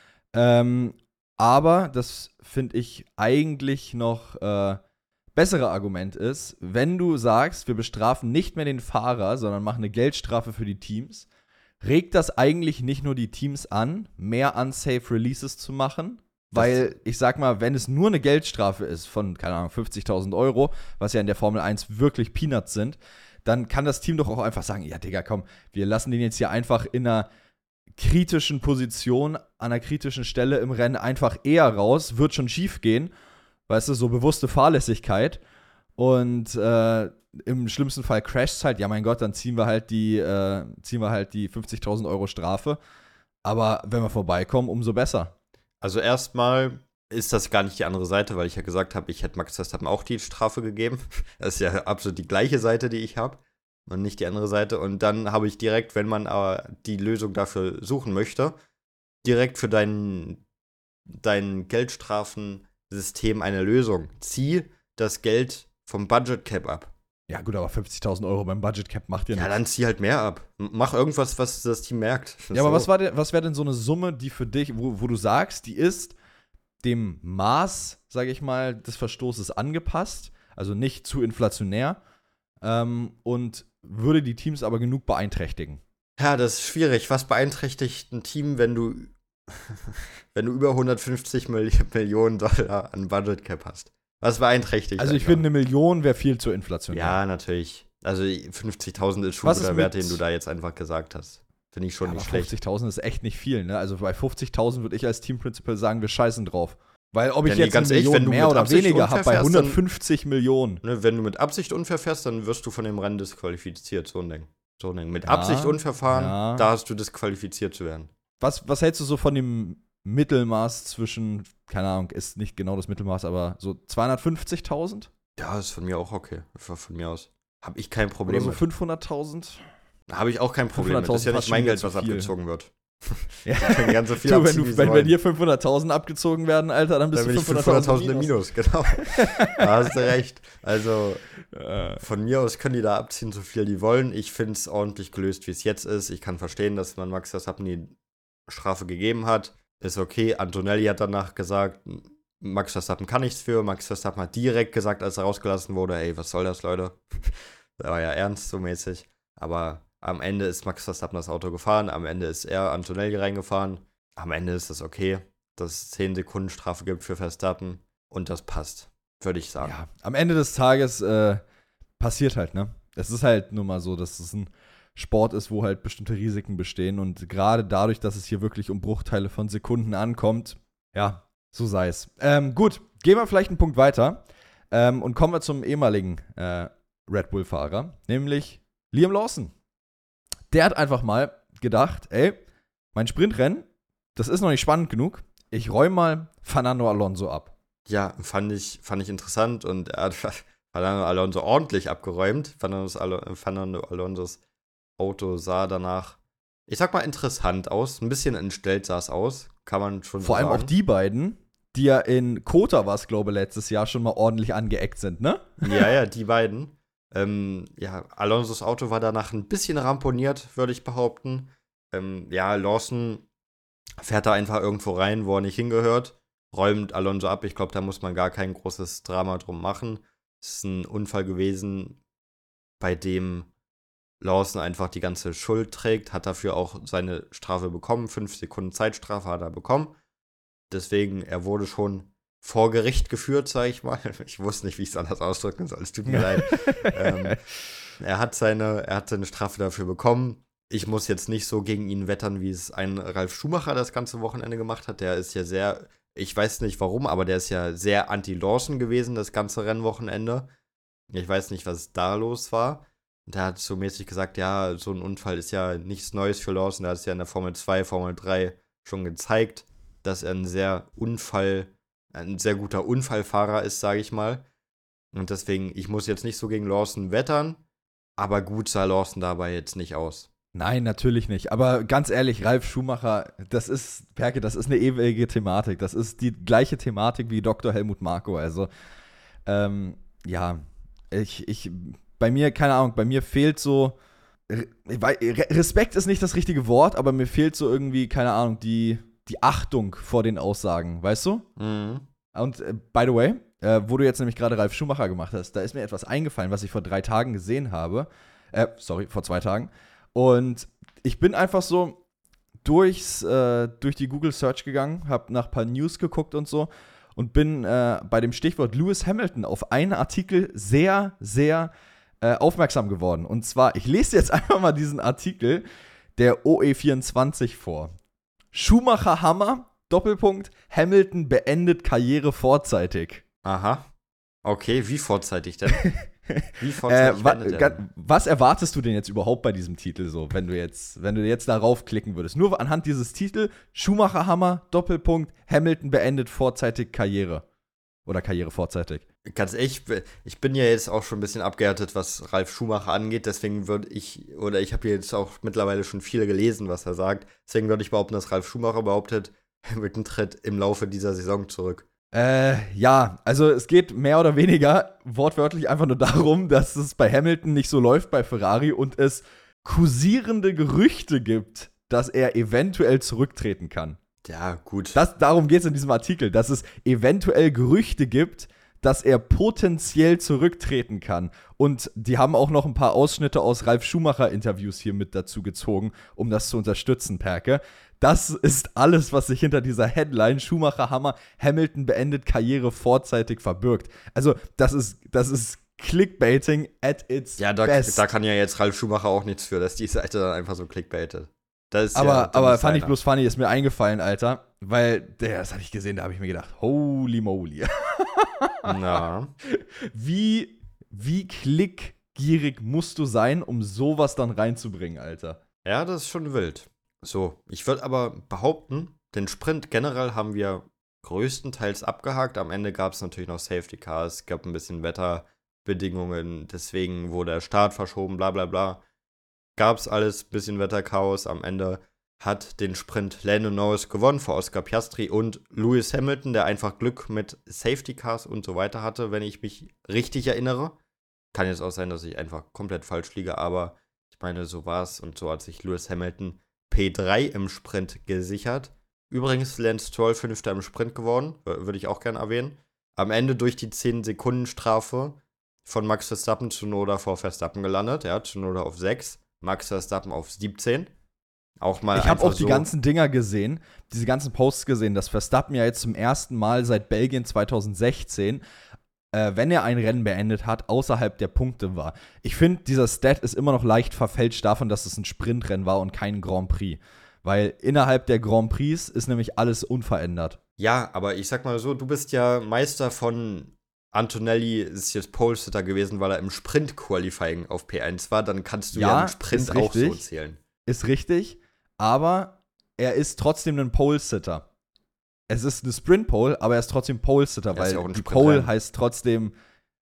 Aber das finde ich eigentlich noch bessere Argument ist, wenn du sagst, wir bestrafen nicht mehr den Fahrer, sondern machen eine Geldstrafe für die Teams, regt das eigentlich nicht nur die Teams an, mehr unsafe Releases zu machen? Weil, ich sag mal, wenn es nur eine Geldstrafe ist von, keine Ahnung, 50.000 €, was ja in der Formel 1 wirklich Peanuts sind, dann kann das Team doch auch einfach sagen, ja, Digga, komm, wir lassen den jetzt hier einfach in einer kritischen Position, an einer kritischen Stelle im Rennen einfach eher raus, wird schon schief gehen, weißt du, so bewusste Fahrlässigkeit. Und im schlimmsten Fall crasht es halt, ja mein Gott, dann ziehen wir halt die 50.000 € Strafe. Aber wenn wir vorbeikommen, umso besser. Also erstmal ist das gar nicht die andere Seite, weil ich ja gesagt habe, ich hätte Max Verstappen auch die Strafe gegeben. Das ist ja absolut die gleiche Seite, die ich habe und nicht die andere Seite. Und dann habe ich direkt, wenn man aber die Lösung dafür suchen möchte, direkt für dein Geldstrafensystem eine Lösung. Zieh das Geld vom Budget Cap ab. Ja, gut, aber 50.000 Euro beim Budget Cap macht ja Ja, nichts. dann zieh halt mehr ab. Mach irgendwas, was das Team merkt. Ja, aber was wäre denn so eine Summe, die für dich, wo du sagst, die ist dem Maß, sage ich mal, des Verstoßes angepasst, also nicht zu inflationär, und würde die Teams aber genug beeinträchtigen? Ja, das ist schwierig. Was beeinträchtigt ein Team, wenn du über 150 Millionen Dollar an Budget Cap hast? Was beeinträchtigt? Also ich finde, 1 Million wäre viel zu inflationär. Ja, natürlich. Also 50.000 ist schon Was guter ist Wert, mit- den du da jetzt einfach gesagt hast. Finde ich schon Aber nicht schlecht. 50.000 ist echt nicht viel, ne? Also bei 50.000 würde ich als Teamprincipal sagen, wir scheißen drauf. Weil ob ich Ja, nee, jetzt eine ganz ehrlich, Million wenn du mehr mit oder Absicht weniger habe, bei unfair fährst, dann- 150 Millionen. Ne, wenn du mit Absicht unfair fährst, dann wirst du von dem Rennen disqualifiziert. So ein Ding. Mit Ja, Absicht unfair fahren, ja. da hast du disqualifiziert zu werden. Was hältst du so von dem Mittelmaß zwischen, keine Ahnung, ist nicht genau das Mittelmaß, aber so 250.000? Ja, ist von mir auch okay. Von mir aus. Habe ich kein Problem Oder so mit. 500.000? Habe ich auch kein Problem mit. Das ist ja 500.000 nicht mein Geld, fast was schon wieder abgezogen wird. Ja. Die können gern so viel Du, abziehen, wie sie wenn wollen. dir 500.000 abgezogen werden, Alter, dann bist Dann bin du ich 500.000 500.000 im Minus. Minus, genau. Da hast du recht. Also, Äh, von mir aus können die da abziehen, so viel die wollen. Ich finde es ordentlich gelöst, wie es jetzt ist. Ich kann verstehen, dass man Max Verstappen die Strafe gegeben hat. Ist okay. Antonelli hat danach gesagt, Max Verstappen kann nichts für. Max Verstappen hat direkt gesagt, als er rausgelassen wurde, ey, was soll das, Leute? Das war ja ernst, so mäßig. Aber am Ende ist Max Verstappen das Auto gefahren. Am Ende ist er Antonelli reingefahren. Am Ende ist es okay, dass es 10 Sekunden Strafe gibt für Verstappen. Und das passt, würde ich sagen. ja, am Ende des Tages passiert halt, ne? Es ist halt nur mal so, dass es ein Sport ist, wo halt bestimmte Risiken bestehen. Und gerade dadurch, dass es hier wirklich um Bruchteile von Sekunden ankommt, ja, so sei es. Gut, gehen wir vielleicht einen Punkt weiter und kommen wir zum ehemaligen Red Bull-Fahrer, nämlich Liam Lawson. Der hat einfach mal gedacht, ey, mein Sprintrennen, das ist noch nicht spannend genug. Ich räume mal Fernando Alonso ab. Ja, fand ich interessant und er hat Fernando Alonso ordentlich abgeräumt. Fernando Alonsos Auto sah danach, ich sag mal, interessant aus. Ein bisschen entstellt sah es aus, kann man schon Vor sagen. allem auch die beiden, die ja in Kota, was glaube ich, letztes Jahr schon mal ordentlich angeeckt sind, ne? Ja, die beiden. Ja, Alonsos Auto war danach ein bisschen ramponiert, würde ich behaupten. Ja, Lawson fährt da einfach irgendwo rein, wo er nicht hingehört, räumt Alonso ab. Ich glaube, da muss man gar kein großes Drama drum machen. Es ist ein Unfall gewesen, bei dem Lawson einfach die ganze Schuld trägt, hat dafür auch seine Strafe bekommen. 5 Sekunden Zeitstrafe hat er bekommen. Deswegen, er wurde schon vor Gericht geführt, sage ich mal. Ich wusste nicht, wie ich es anders ausdrücken soll. Es tut mir leid. Er hat seine Strafe dafür bekommen. Ich muss jetzt nicht so gegen ihn wettern, wie es ein Ralf Schumacher das ganze Wochenende gemacht hat. Der ist ja sehr, ich weiß nicht warum, aber der ist ja sehr anti-Lawson gewesen, das ganze Rennwochenende. Ich weiß nicht, was da los war. Und er hat so mäßig gesagt, ja, so ein Unfall ist ja nichts Neues für Lawson. Er hat es ja in der Formel 2, Formel 3 schon gezeigt, dass er ein sehr guter Unfallfahrer ist, sage ich mal. Und deswegen, ich muss jetzt nicht so gegen Lawson wettern, aber gut sah Lawson dabei jetzt nicht aus. Nein, natürlich nicht. Aber ganz ehrlich, Ralf Schumacher, das ist eine ewige Thematik. Das ist die gleiche Thematik wie Dr. Helmut Marko. Also, ja, bei mir, keine Ahnung, bei mir fehlt so, Respekt ist nicht das richtige Wort, aber mir fehlt so irgendwie, keine Ahnung, die Achtung vor den Aussagen, weißt du? Mhm. Und by the way, wo du jetzt nämlich gerade Ralf Schumacher gemacht hast, da ist mir etwas eingefallen, was ich vor 3 Tagen gesehen habe. Vor 2 Tagen. Und ich bin einfach so durch die Google Search gegangen, habe nach ein paar News geguckt und so und bin bei dem Stichwort Lewis Hamilton auf einen Artikel sehr, sehr aufmerksam geworden. Und zwar, ich lese jetzt einfach mal diesen Artikel der OE24 vor. Schumacher Hammer, Doppelpunkt, Hamilton beendet Karriere vorzeitig. Aha. Okay, wie vorzeitig denn? Wie vorzeitig beendet er denn? Was erwartest du denn jetzt überhaupt bei diesem Titel so, wenn du jetzt darauf klicken würdest? Nur anhand dieses Titel, Schumacher Hammer, Doppelpunkt, Hamilton beendet vorzeitig Karriere. Oder Karriere vorzeitig. Ganz ehrlich, ich bin ja jetzt auch schon ein bisschen abgehärtet, was Ralf Schumacher angeht, deswegen ich habe jetzt auch mittlerweile schon viel gelesen, was er sagt, deswegen würde ich behaupten, dass Ralf Schumacher behauptet, Hamilton tritt im Laufe dieser Saison zurück. Ja, also es geht mehr oder weniger wortwörtlich einfach nur darum, dass es bei Hamilton nicht so läuft bei Ferrari und es kursierende Gerüchte gibt, dass er eventuell zurücktreten kann. Ja, gut. Darum geht es in diesem Artikel, dass es eventuell Gerüchte gibt, dass er potenziell zurücktreten kann. Und die haben auch noch ein paar Ausschnitte aus Ralf Schumacher-Interviews hier mit dazu gezogen, um das zu unterstützen, Perke. Das ist alles, was sich hinter dieser Headline Schumacher Hammer, Hamilton beendet Karriere vorzeitig verbirgt. Also, das ist Clickbaiting at its best. Da kann ja jetzt Ralf Schumacher auch nichts für, dass die Seite dann einfach so clickbaitet. Aber fand ich bloß funny, ist mir eingefallen, Alter. Weil, das hatte ich gesehen, da habe ich mir gedacht, holy moly. Na. Wie klickgierig musst du sein, um sowas dann reinzubringen, Alter? Ja, das ist schon wild. So, ich würde aber behaupten, den Sprint generell haben wir größtenteils abgehakt. Am Ende gab es natürlich noch Safety Cars, gab ein bisschen Wetterbedingungen, deswegen wurde der Start verschoben, bla bla bla. Gab's alles, bisschen Wetterchaos. Am Ende hat den Sprint Lando Norris gewonnen vor Oscar Piastri und Lewis Hamilton, der einfach Glück mit Safety Cars und so weiter hatte, wenn ich mich richtig erinnere. Kann jetzt auch sein, dass ich einfach komplett falsch liege, aber ich meine, so war's und so hat sich Lewis Hamilton P3 im Sprint gesichert. Übrigens Lance Stroll 5. im Sprint geworden, würde ich auch gerne erwähnen. Am Ende durch die 10-Sekunden-Strafe von Max Verstappen Tsunoda vor Verstappen gelandet. Ja, Tsunoda auf 6. Max Verstappen auf 17. Auch mal ich habe auch die so ganzen Dinger gesehen, diese ganzen Posts gesehen, dass Verstappen ja jetzt zum ersten Mal seit Belgien 2016, wenn er ein Rennen beendet hat, außerhalb der Punkte war. Ich finde, dieser Stat ist immer noch leicht verfälscht davon, dass es ein Sprintrennen war und kein Grand Prix. Weil innerhalb der Grand Prix ist nämlich alles unverändert. Ja, aber ich sag mal so, du bist ja Meister von Antonelli, ist jetzt Pole-Sitter gewesen, weil er im Sprint-Qualifying auf P1 war, dann kannst du ja im Sprint auch so zählen. Ist richtig, aber er ist trotzdem ein Pole-Sitter. Es ist eine Sprint-Pole, aber er ist trotzdem Pole-Sitter, weil die Pole heißt trotzdem,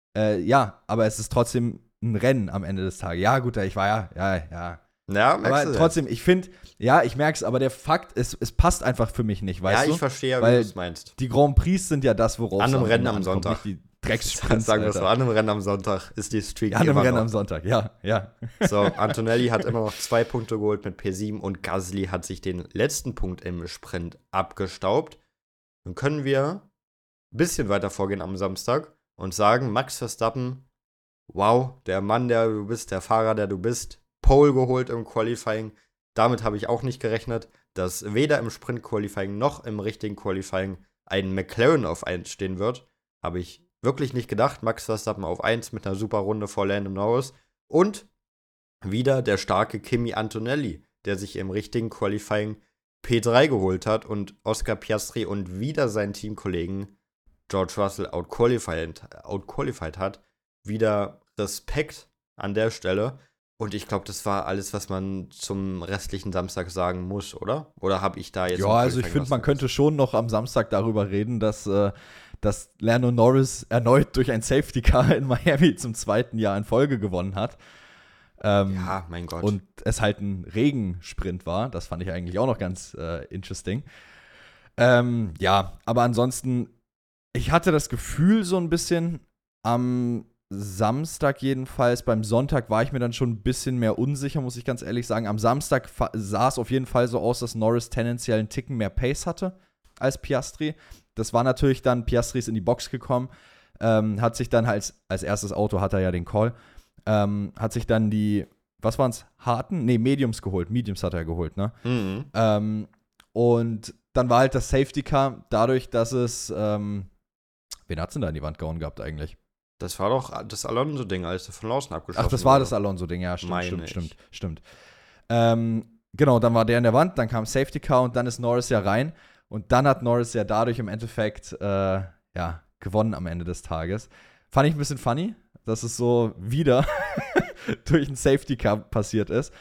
aber es ist trotzdem ein Rennen am Ende des Tages. Ja, gut, ich war ja. Ja, aber trotzdem, ich finde, ich merke es, aber der Fakt, es passt einfach für mich nicht, weißt du? Ja, ich verstehe, wie du es meinst. Die Grand Prix sind ja das, worauf es an einem Rennen am Sonntag. Die Dreckssprints, sagen wir es so, an einem Rennen am Sonntag ist die Streak an einem Rennen am Sonntag, ja. So, Antonelli hat immer noch 2 Punkte geholt mit P7 und Gasly hat sich den letzten Punkt im Sprint abgestaubt. Dann können wir ein bisschen weiter vorgehen am Samstag und sagen, Max Verstappen, wow, der Mann, der du bist, der Fahrer, der du bist, Pole geholt im Qualifying. Damit habe ich auch nicht gerechnet, dass weder im Sprint-Qualifying noch im richtigen Qualifying ein McLaren auf 1 stehen wird. Habe ich wirklich nicht gedacht. Max Verstappen auf 1 mit einer super Runde vor Lando Norris. Und wieder der starke Kimi Antonelli, der sich im richtigen Qualifying P3 geholt hat und Oscar Piastri und wieder seinen Teamkollegen George Russell outqualified hat. Wieder Respekt an der Stelle. Und ich glaube, das war alles, was man zum restlichen Samstag sagen muss, oder? Oder habe ich da jetzt... Ja, also ich finde, man könnte schon noch am Samstag darüber reden, dass Lando Norris erneut durch ein Safety Car in Miami zum 2. Jahr in Folge gewonnen hat. Ja, mein Gott. Und es halt ein Regensprint war. Das fand ich eigentlich auch noch ganz interesting. Ja, aber ansonsten, ich hatte das Gefühl so ein bisschen am Samstag jedenfalls. Beim Sonntag war ich mir dann schon ein bisschen mehr unsicher, muss ich ganz ehrlich sagen. Am Samstag sah es auf jeden Fall so aus, dass Norris tendenziell einen Ticken mehr Pace hatte als Piastri. Das war natürlich dann, Piastri ist in die Box gekommen, hat sich dann als erstes Auto, hat er ja den Call, hat sich dann die, was waren es, harten? Nee, Mediums geholt. Mediums hat er geholt, ne? Mhm. Und dann war halt das Safety Car dadurch, dass es, wen hat's denn da in die Wand gehauen gehabt eigentlich? Das war doch das Alonso-Ding, als er von außen abgeschossen wurde. Ach, das war das Alonso-Ding, ja, stimmt. Genau, dann war der in der Wand, dann kam Safety Car und dann ist Norris ja rein. Und dann hat Norris ja dadurch im Endeffekt, gewonnen am Ende des Tages. Fand ich ein bisschen funny, dass es so wieder durch ein Safety Car passiert ist.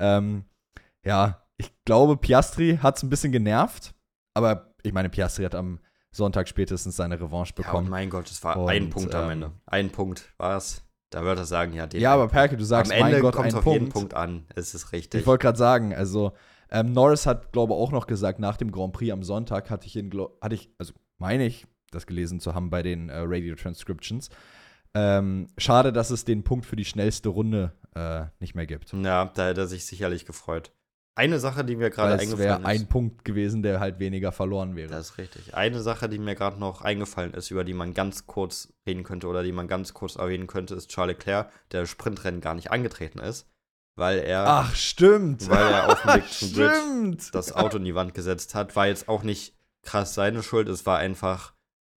Ich glaube, Piastri hat es ein bisschen genervt. Aber ich meine, Piastri hat am Sonntag spätestens seine Revanche bekommen. Ja, mein Gott, es war ein Punkt am Ende. Ein Punkt war es. Da würde er sagen, ja, den. Ja, aber Perke, du sagst, am Ende mein Gott, kommt ein auf Punkt. jeden Punkt an. Es ist richtig. Ich wollte gerade sagen, also Norris hat, glaube ich, auch noch gesagt, nach dem Grand Prix am Sonntag hatte ich, meine ich, das gelesen zu haben bei den Radio Transcriptions. Schade, dass es den Punkt für die schnellste Runde nicht mehr gibt. Ja, da hätte er sich sicherlich gefreut. Eine Sache, die mir gerade eingefallen ist. Das wäre ein Punkt gewesen, der halt weniger verloren wäre. Das ist richtig. Eine Sache, die mir gerade noch eingefallen ist, über die man ganz kurz reden könnte oder die man ganz kurz erwähnen könnte, ist Charles Leclerc, der Sprintrennen gar nicht angetreten ist, weil er Ach, stimmt. Weil er auf dem Weg zum Grid das Auto in die Wand gesetzt hat. War jetzt auch nicht krass seine Schuld. Es war einfach,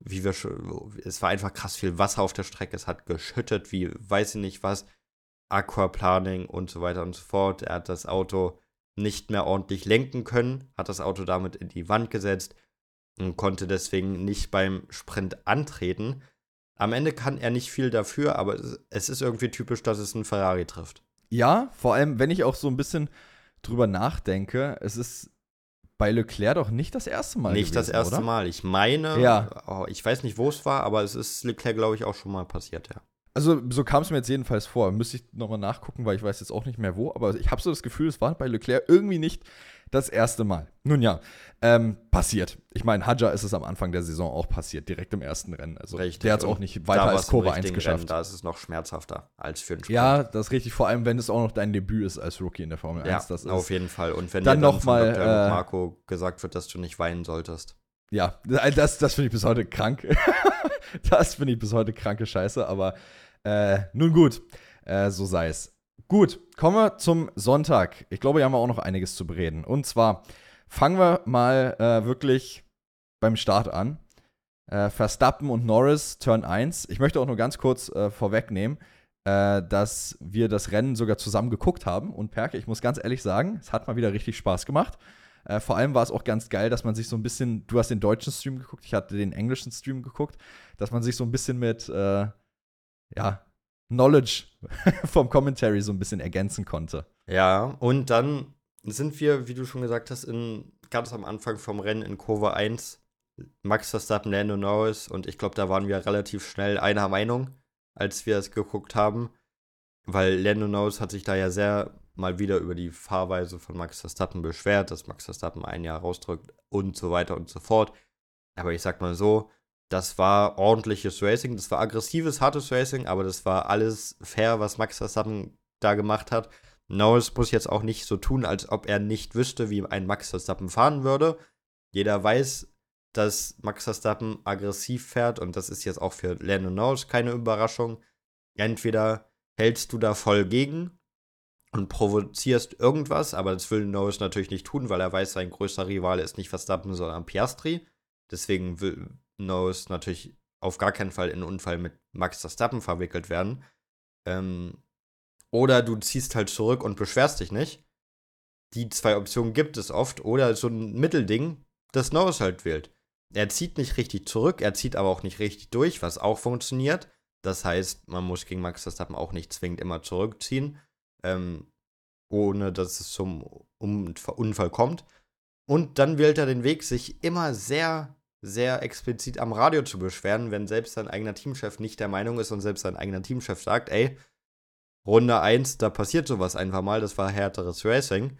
krass viel Wasser auf der Strecke. Es hat geschüttet, wie weiß ich nicht was. Aquaplaning und so weiter und so fort. Er hat das Auto nicht mehr ordentlich lenken können, hat das Auto damit in die Wand gesetzt und konnte deswegen nicht beim Sprint antreten. Am Ende kann er nicht viel dafür, aber es ist irgendwie typisch, dass es einen Ferrari trifft. Ja, vor allem, wenn ich auch so ein bisschen drüber nachdenke, es ist bei Leclerc doch nicht das erste Mal Nicht gewesen, das erste oder? Mal. Ich meine, Ja. Ich weiß nicht, wo es war, aber es ist Leclerc, glaube ich, auch schon mal passiert, ja. Also, so kam es mir jetzt jedenfalls vor. Müsste ich nochmal nachgucken, weil ich weiß jetzt auch nicht mehr wo. Aber ich habe so das Gefühl, es war bei Leclerc irgendwie nicht das erste Mal. Nun ja, passiert. Ich meine, Hadjar ist es am Anfang der Saison auch passiert, direkt im ersten Rennen. Also, Richtig. Der hat es auch nicht weiter als Kurve 1 geschafft. Rennen, da ist es noch schmerzhafter als für einen Sprint. Ja, das ist richtig. Vor allem, wenn es auch noch dein Debüt ist als Rookie in der Formel 1. Ja, das ist auf jeden Fall. Und wenn dann dir noch mal, von Dr. Marco gesagt wird, dass du nicht weinen solltest. Ja, das finde ich bis heute krank. Das finde ich bis heute kranke Scheiße, aber nun gut, so sei es. Gut, kommen wir zum Sonntag. Ich glaube, hier haben wir auch noch einiges zu bereden. Und zwar fangen wir mal wirklich beim Start an. Verstappen und Norris, Turn 1. Ich möchte auch nur ganz kurz vorwegnehmen, dass wir das Rennen sogar zusammen geguckt haben. Und Perke, ich muss ganz ehrlich sagen, es hat mal wieder richtig Spaß gemacht. Vor allem war es auch ganz geil, dass man sich so ein bisschen, du hast den deutschen Stream geguckt, ich hatte den englischen Stream geguckt, dass man sich so ein bisschen mit Knowledge vom Commentary so ein bisschen ergänzen konnte. Ja, und dann sind wir, wie du schon gesagt hast, ganz am Anfang vom Rennen in Kurve 1, Max Verstappen, Lando Norris, und ich glaube, da waren wir relativ schnell einer Meinung, als wir es geguckt haben, weil Lando Norris hat sich da ja sehr mal wieder über die Fahrweise von Max Verstappen beschwert, dass Max Verstappen ein Jahr rausdrückt und so weiter und so fort. Aber ich sag mal so, das war ordentliches Racing, das war aggressives, hartes Racing, aber das war alles fair, was Max Verstappen da gemacht hat. Norris muss jetzt auch nicht so tun, als ob er nicht wüsste, wie ein Max Verstappen fahren würde. Jeder weiß, dass Max Verstappen aggressiv fährt und das ist jetzt auch für Lando Norris keine Überraschung. Entweder hältst du da voll gegen und provozierst irgendwas, aber das will Norris natürlich nicht tun, weil er weiß, sein größter Rivale ist nicht Verstappen, sondern Piastri. Deswegen will Norris natürlich auf gar keinen Fall in einen Unfall mit Max Verstappen verwickelt werden. Oder du ziehst halt zurück und beschwerst dich nicht. Die zwei Optionen gibt es oft. Oder so ein Mittelding, das Norris halt wählt. Er zieht nicht richtig zurück, er zieht aber auch nicht richtig durch, was auch funktioniert. Das heißt, man muss gegen Max Verstappen auch nicht zwingend immer zurückziehen, ohne dass es zum Unfall kommt. Und dann wählt er den Weg, sich immer sehr, sehr explizit am Radio zu beschweren, wenn selbst sein eigener Teamchef nicht der Meinung ist und selbst sein eigener Teamchef sagt, ey, Runde 1, da passiert sowas einfach mal, das war härteres Racing.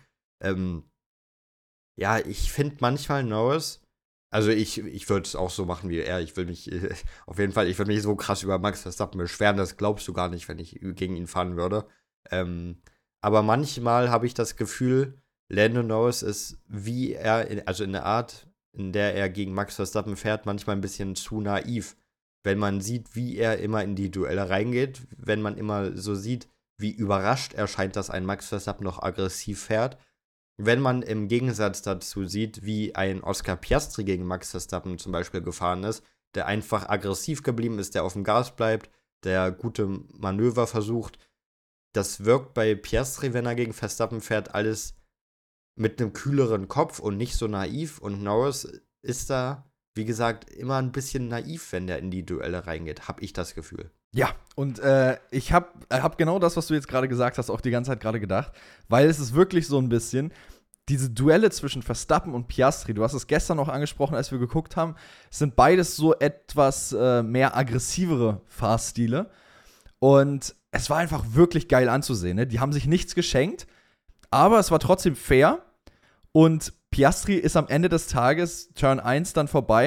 Ja, ich finde manchmal Norris, also ich würde es auch so machen wie er, ich würde mich so krass über Max Verstappen beschweren, das glaubst du gar nicht, wenn ich gegen ihn fahren würde. Aber manchmal habe ich das Gefühl, Lando Norris ist, wie er, also in der Art, in der er gegen Max Verstappen fährt, manchmal ein bisschen zu naiv. Wenn man sieht, wie er immer in die Duelle reingeht, wenn man immer so sieht, wie überrascht erscheint, dass ein Max Verstappen noch aggressiv fährt. Wenn man im Gegensatz dazu sieht, wie ein Oscar Piastri gegen Max Verstappen zum Beispiel gefahren ist, der einfach aggressiv geblieben ist, der auf dem Gas bleibt, der gute Manöver versucht, das wirkt bei Piastri, wenn er gegen Verstappen fährt, alles mit einem kühleren Kopf und nicht so naiv. Und Norris ist da, wie gesagt, immer ein bisschen naiv, wenn der in die Duelle reingeht, habe ich das Gefühl. Ja, und ich hab genau das, was du jetzt gerade gesagt hast, auch die ganze Zeit gerade gedacht, weil es ist wirklich so ein bisschen diese Duelle zwischen Verstappen und Piastri, du hast es gestern noch angesprochen, als wir geguckt haben, sind beides so etwas mehr aggressivere Fahrstile und es war einfach wirklich geil anzusehen, ne? Die haben sich nichts geschenkt, aber es war trotzdem fair und Piastri ist am Ende des Tages, Turn 1 dann vorbei,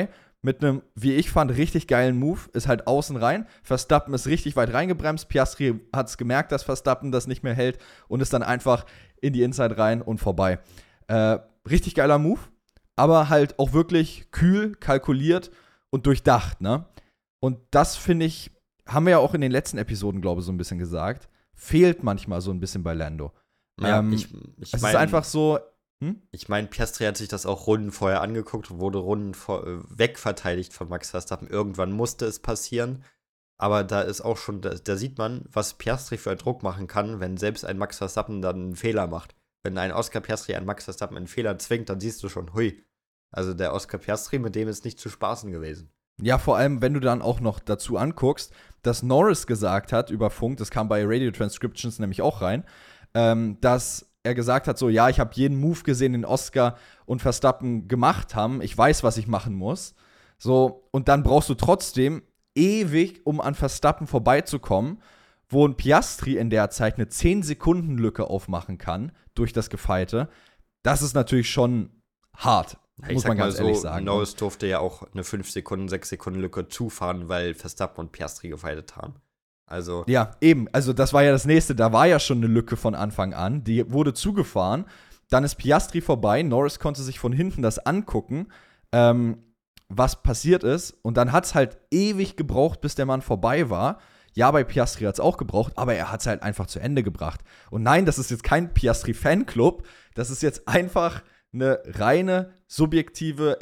mit einem, wie ich fand, richtig geilen Move, ist halt außen rein. Verstappen ist richtig weit reingebremst. Piastri hat es gemerkt, dass Verstappen das nicht mehr hält und ist dann einfach in die Inside rein und vorbei. Richtig geiler Move, aber halt auch wirklich kühl, kalkuliert und durchdacht, ne? Und das, finde ich, haben wir ja auch in den letzten Episoden, glaube ich, so ein bisschen gesagt, fehlt manchmal so ein bisschen bei Lando. Ja, es ist einfach so. Ich meine, Piastri hat sich das auch Runden vorher angeguckt, wurde wegverteidigt von Max Verstappen. Irgendwann musste es passieren. Aber da ist auch schon, da sieht man, was Piastri für einen Druck machen kann, wenn selbst ein Max Verstappen dann einen Fehler macht. Wenn ein Oscar Piastri einen Max Verstappen einen Fehler zwingt, dann siehst du schon, hui. Also der Oscar Piastri, mit dem ist nicht zu spaßen gewesen. Ja, vor allem, wenn du dann auch noch dazu anguckst, dass Norris gesagt hat über Funk, das kam bei Radio Transcriptions nämlich auch rein, dass er gesagt hat, so, ja, ich habe jeden Move gesehen, den Oscar und Verstappen gemacht haben. Ich weiß, was ich machen muss. So, und dann brauchst du trotzdem ewig, um an Verstappen vorbeizukommen, wo ein Piastri in der Zeit eine 10-Sekunden-Lücke aufmachen kann durch das Gefeite. Das ist natürlich schon hart, muss man ganz ehrlich sagen. Norris durfte ja auch eine 5-Sekunden-, 6-Sekunden-Lücke zufahren, weil Verstappen und Piastri gefeitet haben. Also. Ja, eben. Also, das war ja das Nächste. Da war ja schon eine Lücke von Anfang an. Die wurde zugefahren. Dann ist Piastri vorbei. Norris konnte sich von hinten das angucken, was passiert ist. Und dann hat es halt ewig gebraucht, bis der Mann vorbei war. Ja, bei Piastri hat es auch gebraucht, aber er hat es halt einfach zu Ende gebracht. Und nein, das ist jetzt kein Piastri-Fanclub. Das ist jetzt einfach eine reine objektive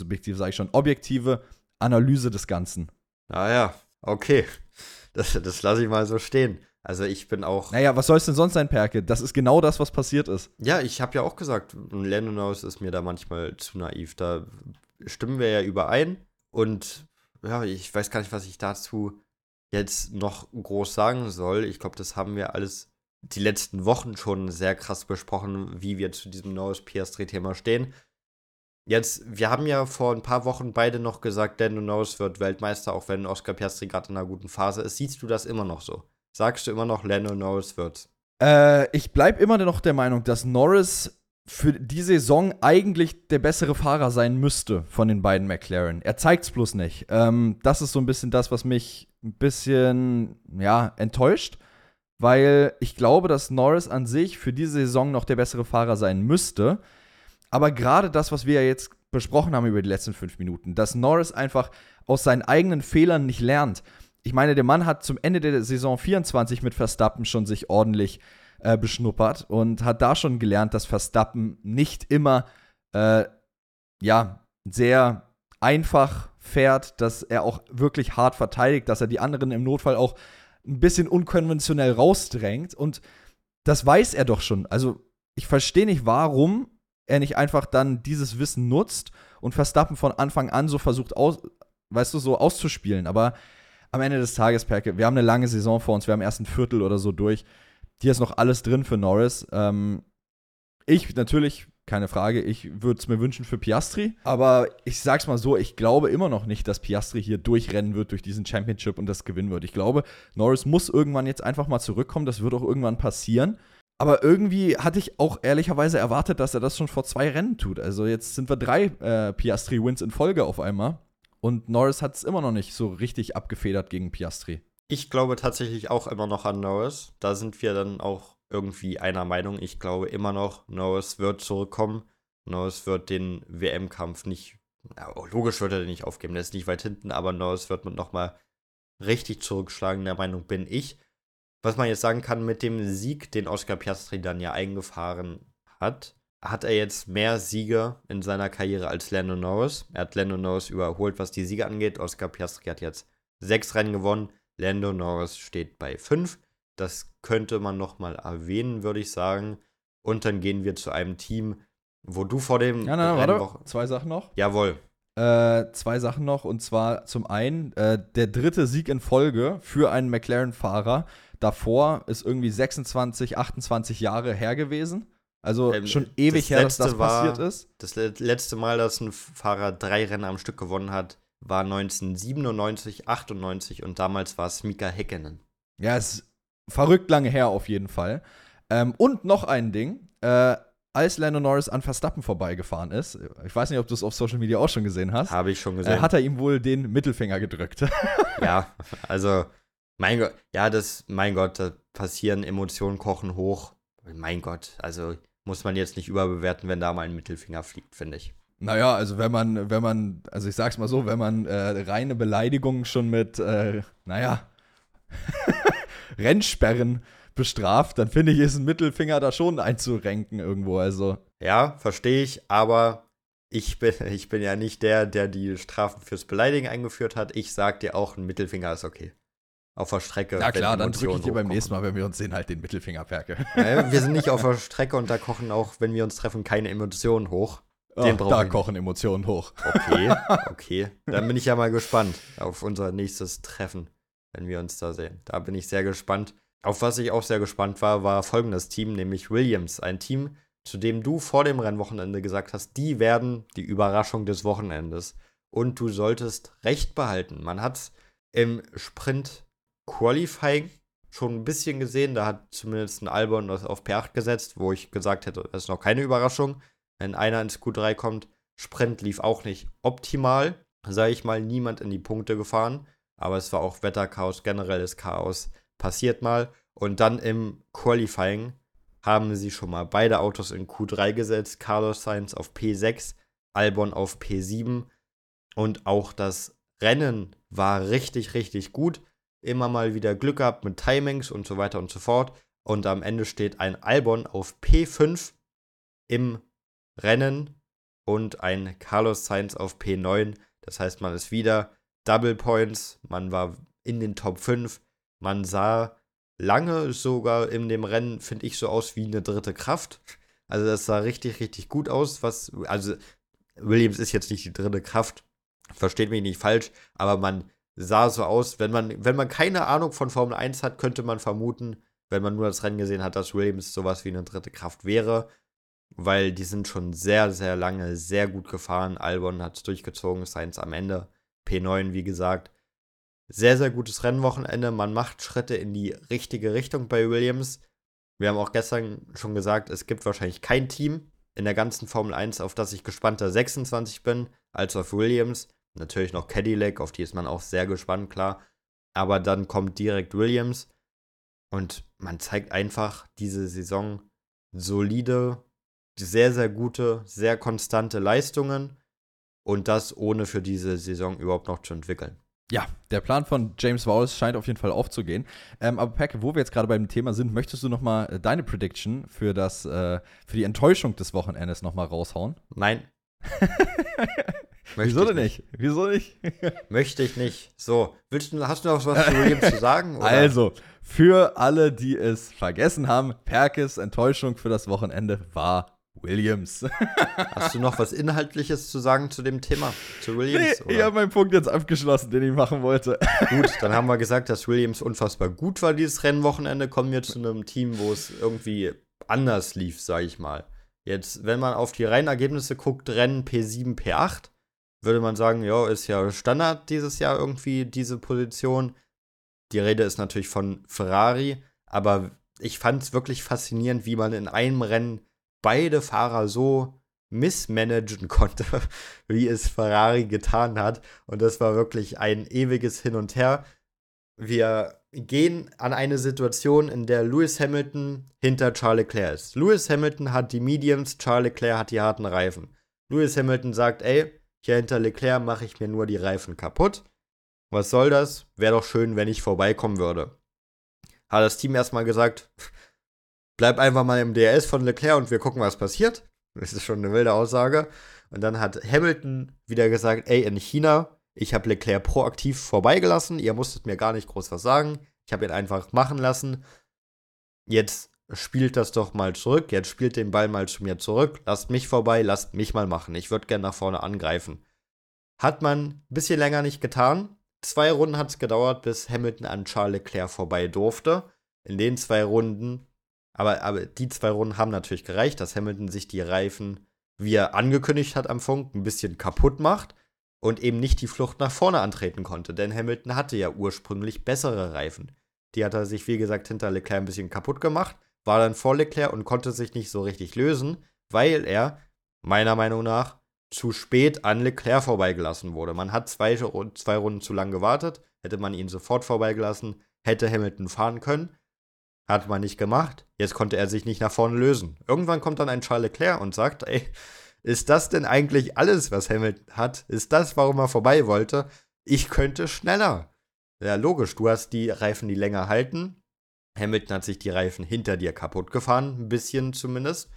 Analyse des Ganzen. Ja, okay. Das lasse ich mal so stehen. Also ich bin auch. Naja, was soll es denn sonst sein, Perke? Das ist genau das, was passiert ist. Ja, ich habe ja auch gesagt, Lando Norris ist mir da manchmal zu naiv. Da stimmen wir ja überein. Und ja, ich weiß gar nicht, was ich dazu jetzt noch groß sagen soll. Ich glaube, das haben wir alles die letzten Wochen schon sehr krass besprochen, wie wir zu diesem Norris-Piastri-Thema stehen. Jetzt, wir haben ja vor ein paar Wochen beide noch gesagt, Lando Norris wird Weltmeister, auch wenn Oscar Piastri gerade in einer guten Phase ist. Siehst du das immer noch so? Sagst du immer noch, Lando Norris wird's? Ich bleib immer noch der Meinung, dass Norris für die Saison eigentlich der bessere Fahrer sein müsste von den beiden McLaren. Er zeigt's bloß nicht. Das ist so ein bisschen das, was mich ein bisschen, ja, enttäuscht. Weil ich glaube, dass Norris an sich für diese Saison noch der bessere Fahrer sein müsste. Aber gerade das, was wir ja jetzt besprochen haben über die letzten 5 Minuten, dass Norris einfach aus seinen eigenen Fehlern nicht lernt. Ich meine, der Mann hat zum Ende der Saison 24 mit Verstappen schon sich ordentlich beschnuppert und hat da schon gelernt, dass Verstappen nicht immer sehr einfach fährt, dass er auch wirklich hart verteidigt, dass er die anderen im Notfall auch ein bisschen unkonventionell rausdrängt. Und das weiß er doch schon. Also ich verstehe nicht, warum er nicht einfach dann dieses Wissen nutzt und Verstappen von Anfang an so versucht, so auszuspielen. Aber am Ende des Tages, Perke, wir haben eine lange Saison vor uns, wir haben erst ein Viertel oder so durch. Hier ist noch alles drin für Norris. Ich natürlich, keine Frage, ich würde es mir wünschen für Piastri. Aber ich sag's mal so, ich glaube immer noch nicht, dass Piastri hier durchrennen wird durch diesen Championship und das gewinnen wird. Ich glaube, Norris muss irgendwann jetzt einfach mal zurückkommen. Das wird auch irgendwann passieren. Aber irgendwie hatte ich auch ehrlicherweise erwartet, dass er das schon vor 2 Rennen tut. Also jetzt sind wir 3 Piastri-Wins in Folge auf einmal. Und Norris hat es immer noch nicht so richtig abgefedert gegen Piastri. Ich glaube tatsächlich auch immer noch an Norris. Da sind wir dann auch irgendwie einer Meinung. Ich glaube immer noch, Norris wird zurückkommen. Norris wird den WM-Kampf nicht, logisch wird er den nicht aufgeben, der ist nicht weit hinten, aber Norris wird nochmal richtig zurückschlagen, der Meinung bin ich. Was man jetzt sagen kann, mit dem Sieg, den Oscar Piastri dann ja eingefahren hat er jetzt mehr Siege in seiner Karriere als Lando Norris. Er hat Lando Norris überholt, was die Siege angeht. Oscar Piastri hat jetzt 6 Rennen gewonnen. Lando Norris steht bei 5. Das könnte man nochmal erwähnen, würde ich sagen. Und dann gehen wir zu einem Team, wo du vor dem warte, 2 Sachen noch. Jawohl. 2 Sachen noch, und zwar zum einen der 3. Sieg in Folge für einen McLaren-Fahrer. Davor ist irgendwie 26, 28 Jahre her gewesen. Also schon ewig her, dass das passiert ist. Das letzte Mal, dass ein Fahrer 3 Rennen am Stück gewonnen hat, war 1997, 98 und damals war es Mika Häkkinen. Ja, ist verrückt lange her auf jeden Fall. Und noch ein Ding. als Lando Norris an Verstappen vorbeigefahren ist, ich weiß nicht, ob du es auf Social Media auch schon gesehen hast, Habe ich schon gesehen. hat er ihm wohl den Mittelfinger gedrückt. Ja, also, mein Gott, da passieren Emotionen, kochen hoch. Mein Gott, also muss man jetzt nicht überbewerten, wenn da mal ein Mittelfinger fliegt, finde ich. Naja, also wenn man, also ich sag's mal so, wenn man reine Beleidigungen schon mit, Rennsperren bestraft, dann finde ich, ist ein Mittelfinger da schon einzurenken irgendwo, also. Ja, verstehe ich, aber ich bin ja nicht der die Strafen fürs Beleidigen eingeführt hat. Ich sag dir auch, ein Mittelfinger ist okay. Auf der Strecke. Na klar, dann drücke ich Emotionen dir beim hochkochen. nächsten Mal, wenn wir uns sehen, halt den Mittelfinger, Perke. Wir sind nicht auf der Strecke und da kochen auch, wenn wir uns treffen, keine Emotionen hoch. Den brauche Da ich nicht. kochen Emotionen hoch. Okay. Dann bin ich ja mal gespannt auf unser nächstes Treffen, wenn wir uns da sehen. Da bin ich sehr gespannt. Auf was ich auch sehr gespannt war folgendes Team, nämlich Williams. Ein Team, zu dem du vor dem Rennwochenende gesagt hast, die werden die Überraschung des Wochenendes. Und du solltest Recht behalten. Man hat im Sprint Qualifying schon ein bisschen gesehen. Da hat zumindest ein Albon das auf P8 gesetzt, wo ich gesagt hätte, das ist noch keine Überraschung, wenn einer ins Q3 kommt. Sprint lief auch nicht optimal, sage ich mal, niemand in die Punkte gefahren. Aber es war auch Wetterchaos, generelles Chaos. Passiert mal. Und dann im Qualifying haben sie schon mal beide Autos in Q3 gesetzt. Carlos Sainz auf P6, Albon auf P7. Und auch das Rennen war richtig, richtig gut. Immer mal wieder Glück gehabt mit Timings und so weiter und so fort. Und am Ende steht ein Albon auf P5 im Rennen und ein Carlos Sainz auf P9. Das heißt, man ist wieder Double Points. Man war in den Top 5. Man sah lange sogar in dem Rennen, finde ich, so aus wie eine dritte Kraft. Also das sah richtig, richtig gut aus. Also Williams ist jetzt nicht die dritte Kraft. Versteht mich nicht falsch, aber man sah so aus, wenn man keine Ahnung von Formel 1 hat, könnte man vermuten, wenn man nur das Rennen gesehen hat, dass Williams sowas wie eine dritte Kraft wäre, weil die sind schon sehr, sehr lange sehr gut gefahren. Albon hat es durchgezogen, Sainz am Ende, P9, wie gesagt. Sehr, sehr gutes Rennwochenende, man macht Schritte in die richtige Richtung bei Williams. Wir haben auch gestern schon gesagt, es gibt wahrscheinlich kein Team in der ganzen Formel 1, auf das ich gespannter 26 bin, als auf Williams. Natürlich noch Cadillac, auf die ist man auch sehr gespannt, klar. Aber dann kommt direkt Williams und man zeigt einfach diese Saison solide, sehr, sehr gute, sehr konstante Leistungen und das ohne für diese Saison überhaupt noch zu entwickeln. Ja, der Plan von James Vowles scheint auf jeden Fall aufzugehen. Aber Perke, wo wir jetzt gerade beim Thema sind, möchtest du noch mal deine Prediction für die Enttäuschung des Wochenendes noch mal raushauen? Nein. Wieso denn nicht? Wieso nicht? Möchte ich nicht. So, hast du noch was zu Williams zu sagen? Oder? Also, für alle, die es vergessen haben, Perkes Enttäuschung für das Wochenende war Williams. Hast du noch was Inhaltliches zu sagen zu dem Thema? Zu Williams? Nee, ich habe meinen Punkt jetzt abgeschlossen, den ich machen wollte. Gut, dann haben wir gesagt, dass Williams unfassbar gut war dieses Rennwochenende. Kommen wir zu einem Team, wo es irgendwie anders lief, sage ich mal. Jetzt, wenn man auf die reinen Ergebnisse guckt, Rennen P7, P8, würde man sagen, ja, ist ja Standard dieses Jahr irgendwie diese Position. Die Rede ist natürlich von Ferrari, aber ich fand es wirklich faszinierend, wie man in einem Rennen beide Fahrer so missmanagen konnte, wie es Ferrari getan hat. Und das war wirklich ein ewiges Hin und Her. Wir gehen an eine Situation, in der Lewis Hamilton hinter Charles Leclerc ist. Lewis Hamilton hat die Mediums, Charles Leclerc hat die harten Reifen. Lewis Hamilton sagt, ey, hier hinter Leclerc mache ich mir nur die Reifen kaputt. Was soll das? Wäre doch schön, wenn ich vorbeikommen würde. Hat das Team erstmal gesagt, bleib einfach mal im DRS von Leclerc und wir gucken, was passiert. Das ist schon eine wilde Aussage. Und dann hat Hamilton wieder gesagt, ey, in China, ich habe Leclerc proaktiv vorbeigelassen. Ihr musstet mir gar nicht groß was sagen. Ich habe ihn einfach machen lassen. Jetzt spielt das doch mal zurück. Jetzt spielt den Ball mal zu mir zurück. Lasst mich vorbei, lasst mich mal machen. Ich würde gerne nach vorne angreifen. Hat man ein bisschen länger nicht getan. 2 Runden hat es gedauert, bis Hamilton an Charles Leclerc vorbei durfte. In den 2 Runden, aber die 2 Runden haben natürlich gereicht, dass Hamilton sich die Reifen, wie er angekündigt hat am Funk, ein bisschen kaputt macht und eben nicht die Flucht nach vorne antreten konnte. Denn Hamilton hatte ja ursprünglich bessere Reifen. Die hat er sich, wie gesagt, hinter Leclerc ein bisschen kaputt gemacht, war dann vor Leclerc und konnte sich nicht so richtig lösen, weil er, meiner Meinung nach, zu spät an Leclerc vorbeigelassen wurde. Man hat zwei Runden zu lang gewartet, hätte man ihn sofort vorbeigelassen, hätte Hamilton fahren können, hat man nicht gemacht, jetzt konnte er sich nicht nach vorne lösen. Irgendwann kommt dann ein Charles Leclerc und sagt, ey, ist das denn eigentlich alles, was Hamilton hat? Ist das, warum er vorbei wollte? Ich könnte schneller. Ja, logisch, du hast die Reifen, die länger halten. Hamilton hat sich die Reifen hinter dir kaputt gefahren, ein bisschen zumindest.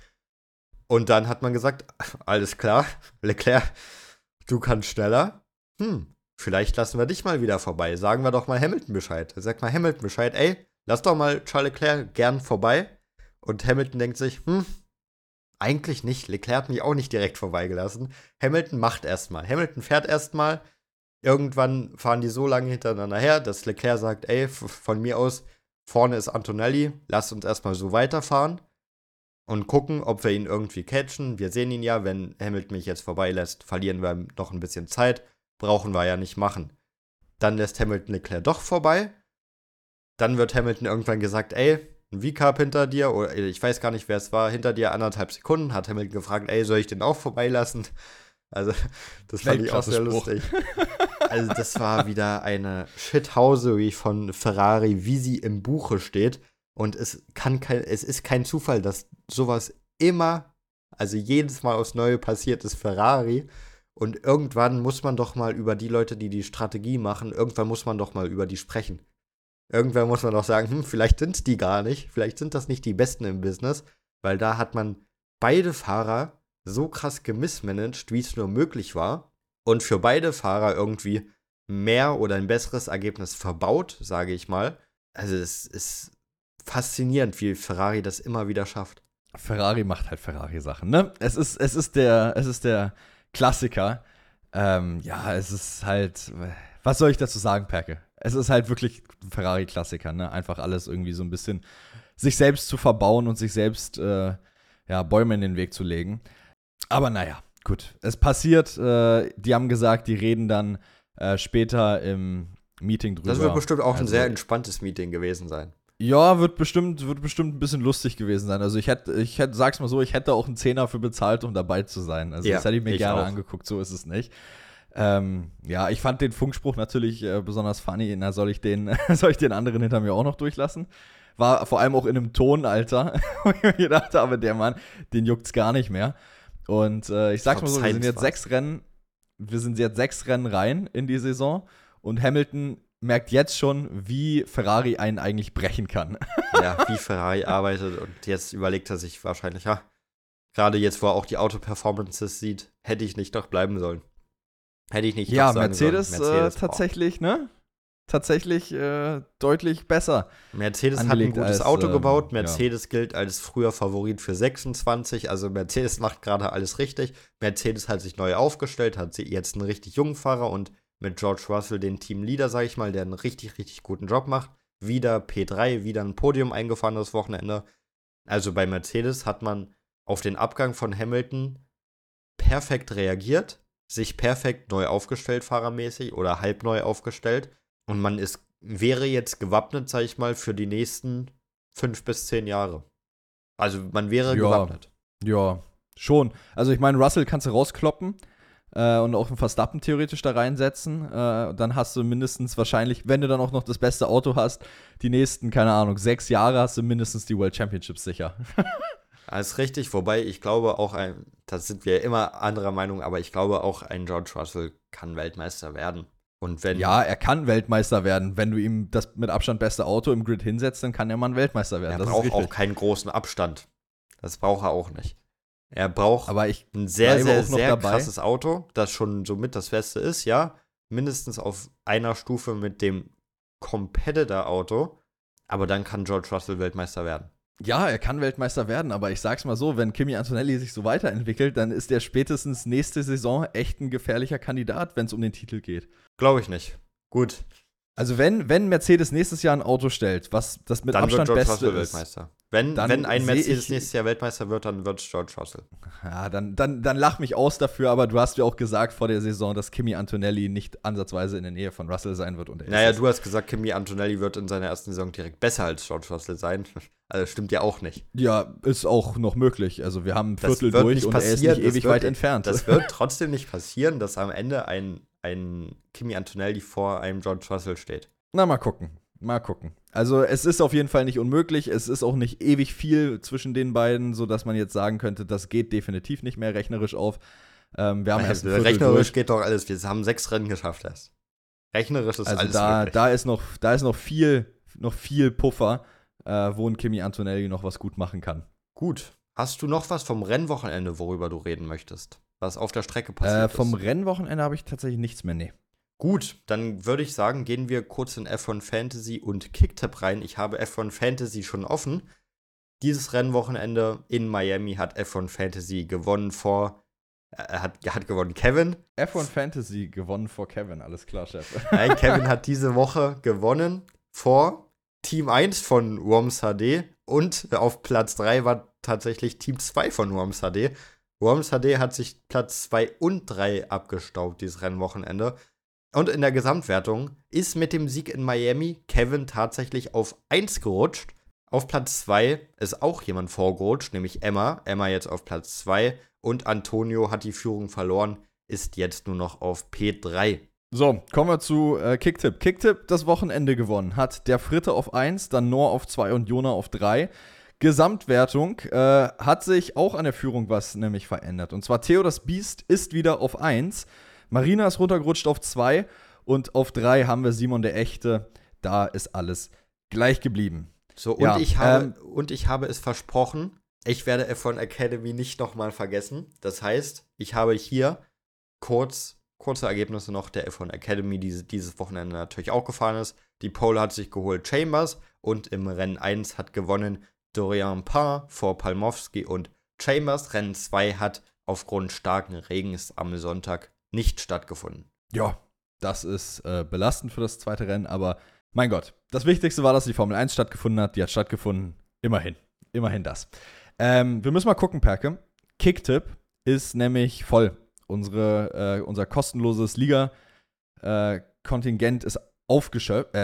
Und dann hat man gesagt, alles klar, Leclerc, du kannst schneller. Vielleicht lassen wir dich mal wieder vorbei. Sagen wir doch mal Hamilton Bescheid. Sag mal Hamilton Bescheid, ey, lass doch mal Charles Leclerc gern vorbei. Und Hamilton denkt sich, eigentlich nicht. Leclerc hat mich auch nicht direkt vorbeigelassen. Hamilton macht erstmal. Hamilton fährt erstmal. Irgendwann fahren die so lange hintereinander her, dass Leclerc sagt, ey, von mir aus, vorne ist Antonelli, lass uns erstmal so weiterfahren und gucken, ob wir ihn irgendwie catchen. Wir sehen ihn ja, wenn Hamilton mich jetzt vorbeilässt, verlieren wir noch ein bisschen Zeit. Brauchen wir ja nicht machen. Dann lässt Hamilton Leclerc doch vorbei. Dann wird Hamilton irgendwann gesagt, ey, ein V-Carb hinter dir, oder ich weiß gar nicht, wer es war, hinter dir 1,5 Sekunden, hat Hamilton gefragt, ey, soll ich den auch vorbeilassen? Also, das fand ich auch sehr lustig. Also, das war wieder eine Shithausery von Ferrari, wie sie im Buche steht. Und es ist kein Zufall, dass sowas immer, also jedes Mal aufs Neue passiert ist Ferrari. Und irgendwann muss man doch mal über die Leute, die die Strategie machen, irgendwann muss man doch mal über die sprechen. Irgendwann muss man doch sagen, vielleicht sind es die gar nicht, vielleicht sind das nicht die Besten im Business, weil da hat man beide Fahrer so krass gemissmanagt, wie es nur möglich war und für beide Fahrer irgendwie mehr oder ein besseres Ergebnis verbaut, sage ich mal. Also es ist faszinierend, wie Ferrari das immer wieder schafft. Ferrari macht halt Ferrari-Sachen, ne? Es ist der Klassiker. Ja, es ist halt, was soll ich dazu sagen, Perke? Es ist halt wirklich ein Ferrari-Klassiker, ne? Einfach alles irgendwie so ein bisschen sich selbst zu verbauen und sich selbst Bäume in den Weg zu legen. Aber naja, gut. Es passiert, die haben gesagt, die reden dann später im Meeting drüber. Das wird bestimmt auch ein sehr entspanntes Meeting gewesen sein. Ja, wird bestimmt ein bisschen lustig gewesen sein. Also ich hätte, sag's mal so, ich hätte auch einen Zehner für bezahlt, um dabei zu sein. Also das hätte ich mir gerne angeguckt, so ist es nicht. Ich fand den Funkspruch natürlich besonders funny. Na, soll ich den anderen hinter mir auch noch durchlassen? War vor allem auch in einem Ton, Alter, wo ich mir gedacht habe, der Mann, den juckt's gar nicht mehr. Und ich sag's mal so, wir sind jetzt 6 Rennen rein in die Saison und Hamilton merkt jetzt schon, wie Ferrari einen eigentlich brechen kann. Ja, wie Ferrari arbeitet und jetzt überlegt er sich wahrscheinlich, gerade jetzt, wo er auch die Auto-Performances sieht, hätte ich nicht doch bleiben sollen. Hätte ich nicht doch sagen Mercedes, sollen. Mercedes tatsächlich, ne? Tatsächlich deutlich besser. Mercedes hat ein gutes Auto gebaut. Mercedes gilt als früher Favorit für 26. Also Mercedes macht gerade alles richtig. Mercedes hat sich neu aufgestellt, hat jetzt einen richtig jungen Fahrer und mit George Russell den Teamleader, sag ich mal, der einen richtig, richtig guten Job macht. Wieder P3, wieder ein Podium eingefahren das Wochenende. Also bei Mercedes hat man auf den Abgang von Hamilton perfekt reagiert, sich perfekt neu aufgestellt, fahrermäßig, oder halb neu aufgestellt. Und man wäre jetzt gewappnet, sag ich mal, für die nächsten 5 bis 10 Jahre. Also man wäre gewappnet. Ja, schon. Also ich meine, Russell kannst du rauskloppen und auch einen Verstappen theoretisch da reinsetzen. Dann hast du mindestens wahrscheinlich, wenn du dann auch noch das beste Auto hast, die nächsten, keine Ahnung, 6 Jahre hast du mindestens die World Championships sicher. Das ist richtig, wobei ich glaube auch, da sind wir immer anderer Meinung, aber ich glaube auch, ein George Russell kann Weltmeister werden. Und er kann Weltmeister werden. Wenn du ihm das mit Abstand beste Auto im Grid hinsetzt, dann kann er mal ein Weltmeister werden. Er braucht auch keinen großen Abstand. Das braucht er auch nicht. Er braucht ein sehr, sehr, sehr krasses Auto, das schon somit das Beste ist, ja. Mindestens auf einer Stufe mit dem Competitor-Auto. Aber dann kann George Russell Weltmeister werden. Ja, er kann Weltmeister werden, aber ich sag's mal so, wenn Kimi Antonelli sich so weiterentwickelt, dann ist er spätestens nächste Saison echt ein gefährlicher Kandidat, wenn es um den Titel geht. Glaube ich nicht. Gut. Also wenn Mercedes nächstes Jahr ein Auto stellt, was das mit dann Abstand wird George Beste Russell ist, Weltmeister. Wenn ein Mercedes nächstes Jahr Weltmeister wird, dann wird es George Russell. Ja, dann lach mich aus dafür, aber du hast ja auch gesagt vor der Saison, dass Kimi Antonelli nicht ansatzweise in der Nähe von Russell sein wird. Und du hast gesagt, Kimi Antonelli wird in seiner ersten Saison direkt besser als George Russell sein. Also stimmt ja auch nicht. Ja, ist auch noch möglich. Also wir haben ein Viertel durch und er ist nicht ewig weit entfernt. Das wird trotzdem nicht passieren, dass am Ende ein Kimi Antonelli vor einem George Russell steht. Na, mal gucken. Also es ist auf jeden Fall nicht unmöglich. Es ist auch nicht ewig viel zwischen den beiden, sodass man jetzt sagen könnte, das geht definitiv nicht mehr rechnerisch auf. Wir haben erst rechnerisch geht doch alles. Wir haben 6 Rennen geschafft erst. Rechnerisch ist alles möglich. Da ist noch viel Puffer, wo ein Kimi Antonelli noch was gut machen kann. Gut. Hast du noch was vom Rennwochenende, worüber du reden möchtest? Was auf der Strecke passiert ist? Vom Rennwochenende habe ich tatsächlich nichts mehr, nee. Gut, dann würde ich sagen, gehen wir kurz in F1 Fantasy und Kicktipp rein. Ich habe F1 Fantasy schon offen. Dieses Rennwochenende in Miami hat F1 Fantasy gewonnen hat gewonnen Kevin. F1 Fantasy gewonnen vor Kevin, alles klar, Chef. Nein, Kevin hat diese Woche gewonnen vor Team 1 von Worms HD und auf Platz 3 war tatsächlich Team 2 von Worms HD. Worms HD hat sich Platz 2 und 3 abgestaubt dieses Rennwochenende. Und in der Gesamtwertung ist mit dem Sieg in Miami Kevin tatsächlich auf 1 gerutscht. Auf Platz 2 ist auch jemand vorgerutscht, nämlich Emma. Emma jetzt auf Platz 2 und Antonio hat die Führung verloren, ist jetzt nur noch auf P3. So, kommen wir zu Kicktipp. Kicktipp das Wochenende gewonnen. Hat der Fritte auf 1, dann Noah auf 2 und Jona auf 3. Gesamtwertung hat sich auch an der Führung was nämlich verändert. Und zwar Theo das Biest ist wieder auf 1. Marina ist runtergerutscht auf 2 und auf 3 haben wir Simon der Echte. Da ist alles gleich geblieben. So, und ich habe es versprochen, ich werde F1 Academy nicht nochmal vergessen. Das heißt, ich habe hier kurze Ergebnisse noch der F1 Academy, die dieses Wochenende natürlich auch gefahren ist. Die Pole hat sich geholt Chambers und im Rennen 1 hat gewonnen Dorian Parr vor Palmowski und Chambers. Rennen 2 hat aufgrund starken Regens am Sonntag nicht stattgefunden. Ja, das ist belastend für das zweite Rennen, aber mein Gott, das Wichtigste war, dass die Formel 1 stattgefunden hat. Die hat stattgefunden. Immerhin das. Wir müssen mal gucken, Perke. Kicktipp ist nämlich voll. Unser kostenloses Liga-Kontingent ist ausgeschöpft.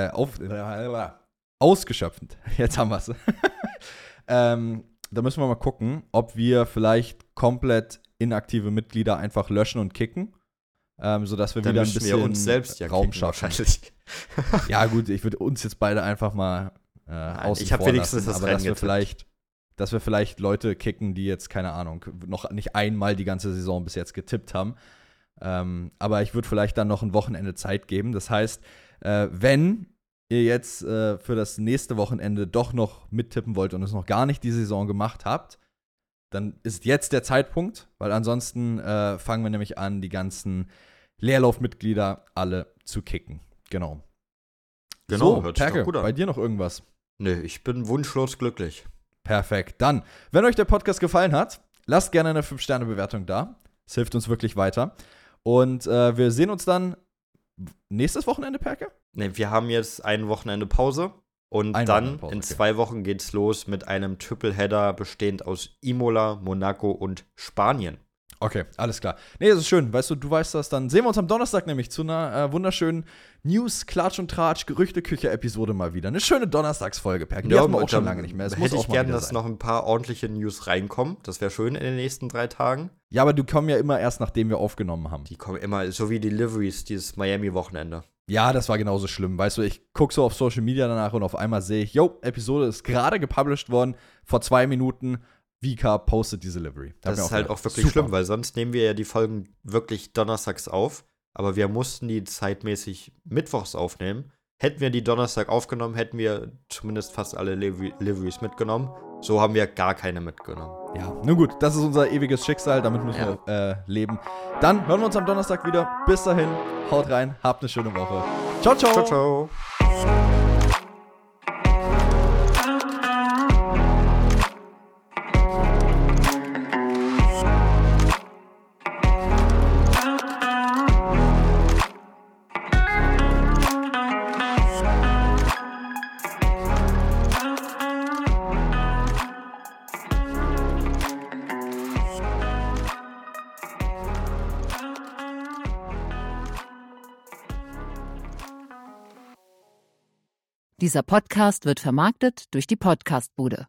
Jetzt haben wir es. Da müssen wir mal gucken, ob wir vielleicht komplett inaktive Mitglieder einfach löschen und kicken. Sodass wir wieder ein bisschen uns selbst Raum schaffen. Ja, gut, ich würde uns jetzt beide einfach mal außen ich habe wenigstens das Rennen dass wir vielleicht Leute kicken, die jetzt, keine Ahnung, noch nicht einmal die ganze Saison bis jetzt getippt haben. Aber ich würde vielleicht dann noch ein Wochenende Zeit geben. Das heißt, wenn ihr jetzt für das nächste Wochenende doch noch mittippen wollt und es noch gar nicht die Saison gemacht habt, dann ist jetzt der Zeitpunkt, weil ansonsten fangen wir nämlich an, die ganzen Leerlaufmitglieder alle zu kicken. Genau. So, hört sich Perke, doch gut an. bei dir noch irgendwas? Nö, ich bin wunschlos glücklich. Perfekt. Dann, wenn euch der Podcast gefallen hat, lasst gerne eine 5-Sterne-Bewertung da. Das hilft uns wirklich weiter. Und wir sehen uns dann nächstes Wochenende, Perke? Ne, wir haben jetzt ein Wochenende Pause. Und dann in 2 Wochen geht's los mit einem Tripleheader bestehend aus Imola, Monaco und Spanien. Okay, alles klar. Nee, das ist schön. Weißt du, du weißt das. Dann sehen wir uns am Donnerstag nämlich zu einer wunderschönen News, Klatsch und Tratsch, Gerüchteküche-Episode mal wieder. Eine schöne Donnerstagsfolge, Perke. Die hatten wir auch schon lange nicht mehr. Hätte ich gerne, dass noch ein paar ordentliche News reinkommen. Das wäre schön in den nächsten 3 Tagen. Ja, aber die kommen ja immer erst, nachdem wir aufgenommen haben. Die kommen immer, so wie Deliveries, dieses Miami-Wochenende. Ja, das war genauso schlimm. Weißt du, ich gucke so auf Social Media danach und auf einmal sehe ich, Episode ist gerade gepublished worden, vor 2 Minuten. Vika postet die Delivery. Das ist halt auch wirklich schlimm, weil sonst nehmen wir ja die Folgen wirklich donnerstags auf, aber wir mussten die zeitmäßig mittwochs aufnehmen. Hätten wir die Donnerstag aufgenommen, hätten wir zumindest fast alle Deliveries mitgenommen. So haben wir gar keine mitgenommen. Ja, nun gut, das ist unser ewiges Schicksal, damit müssen wir leben. Dann hören wir uns am Donnerstag wieder. Bis dahin, haut rein, habt eine schöne Woche. Ciao, ciao. Ciao, ciao. Dieser Podcast wird vermarktet durch die Podcast-Bude.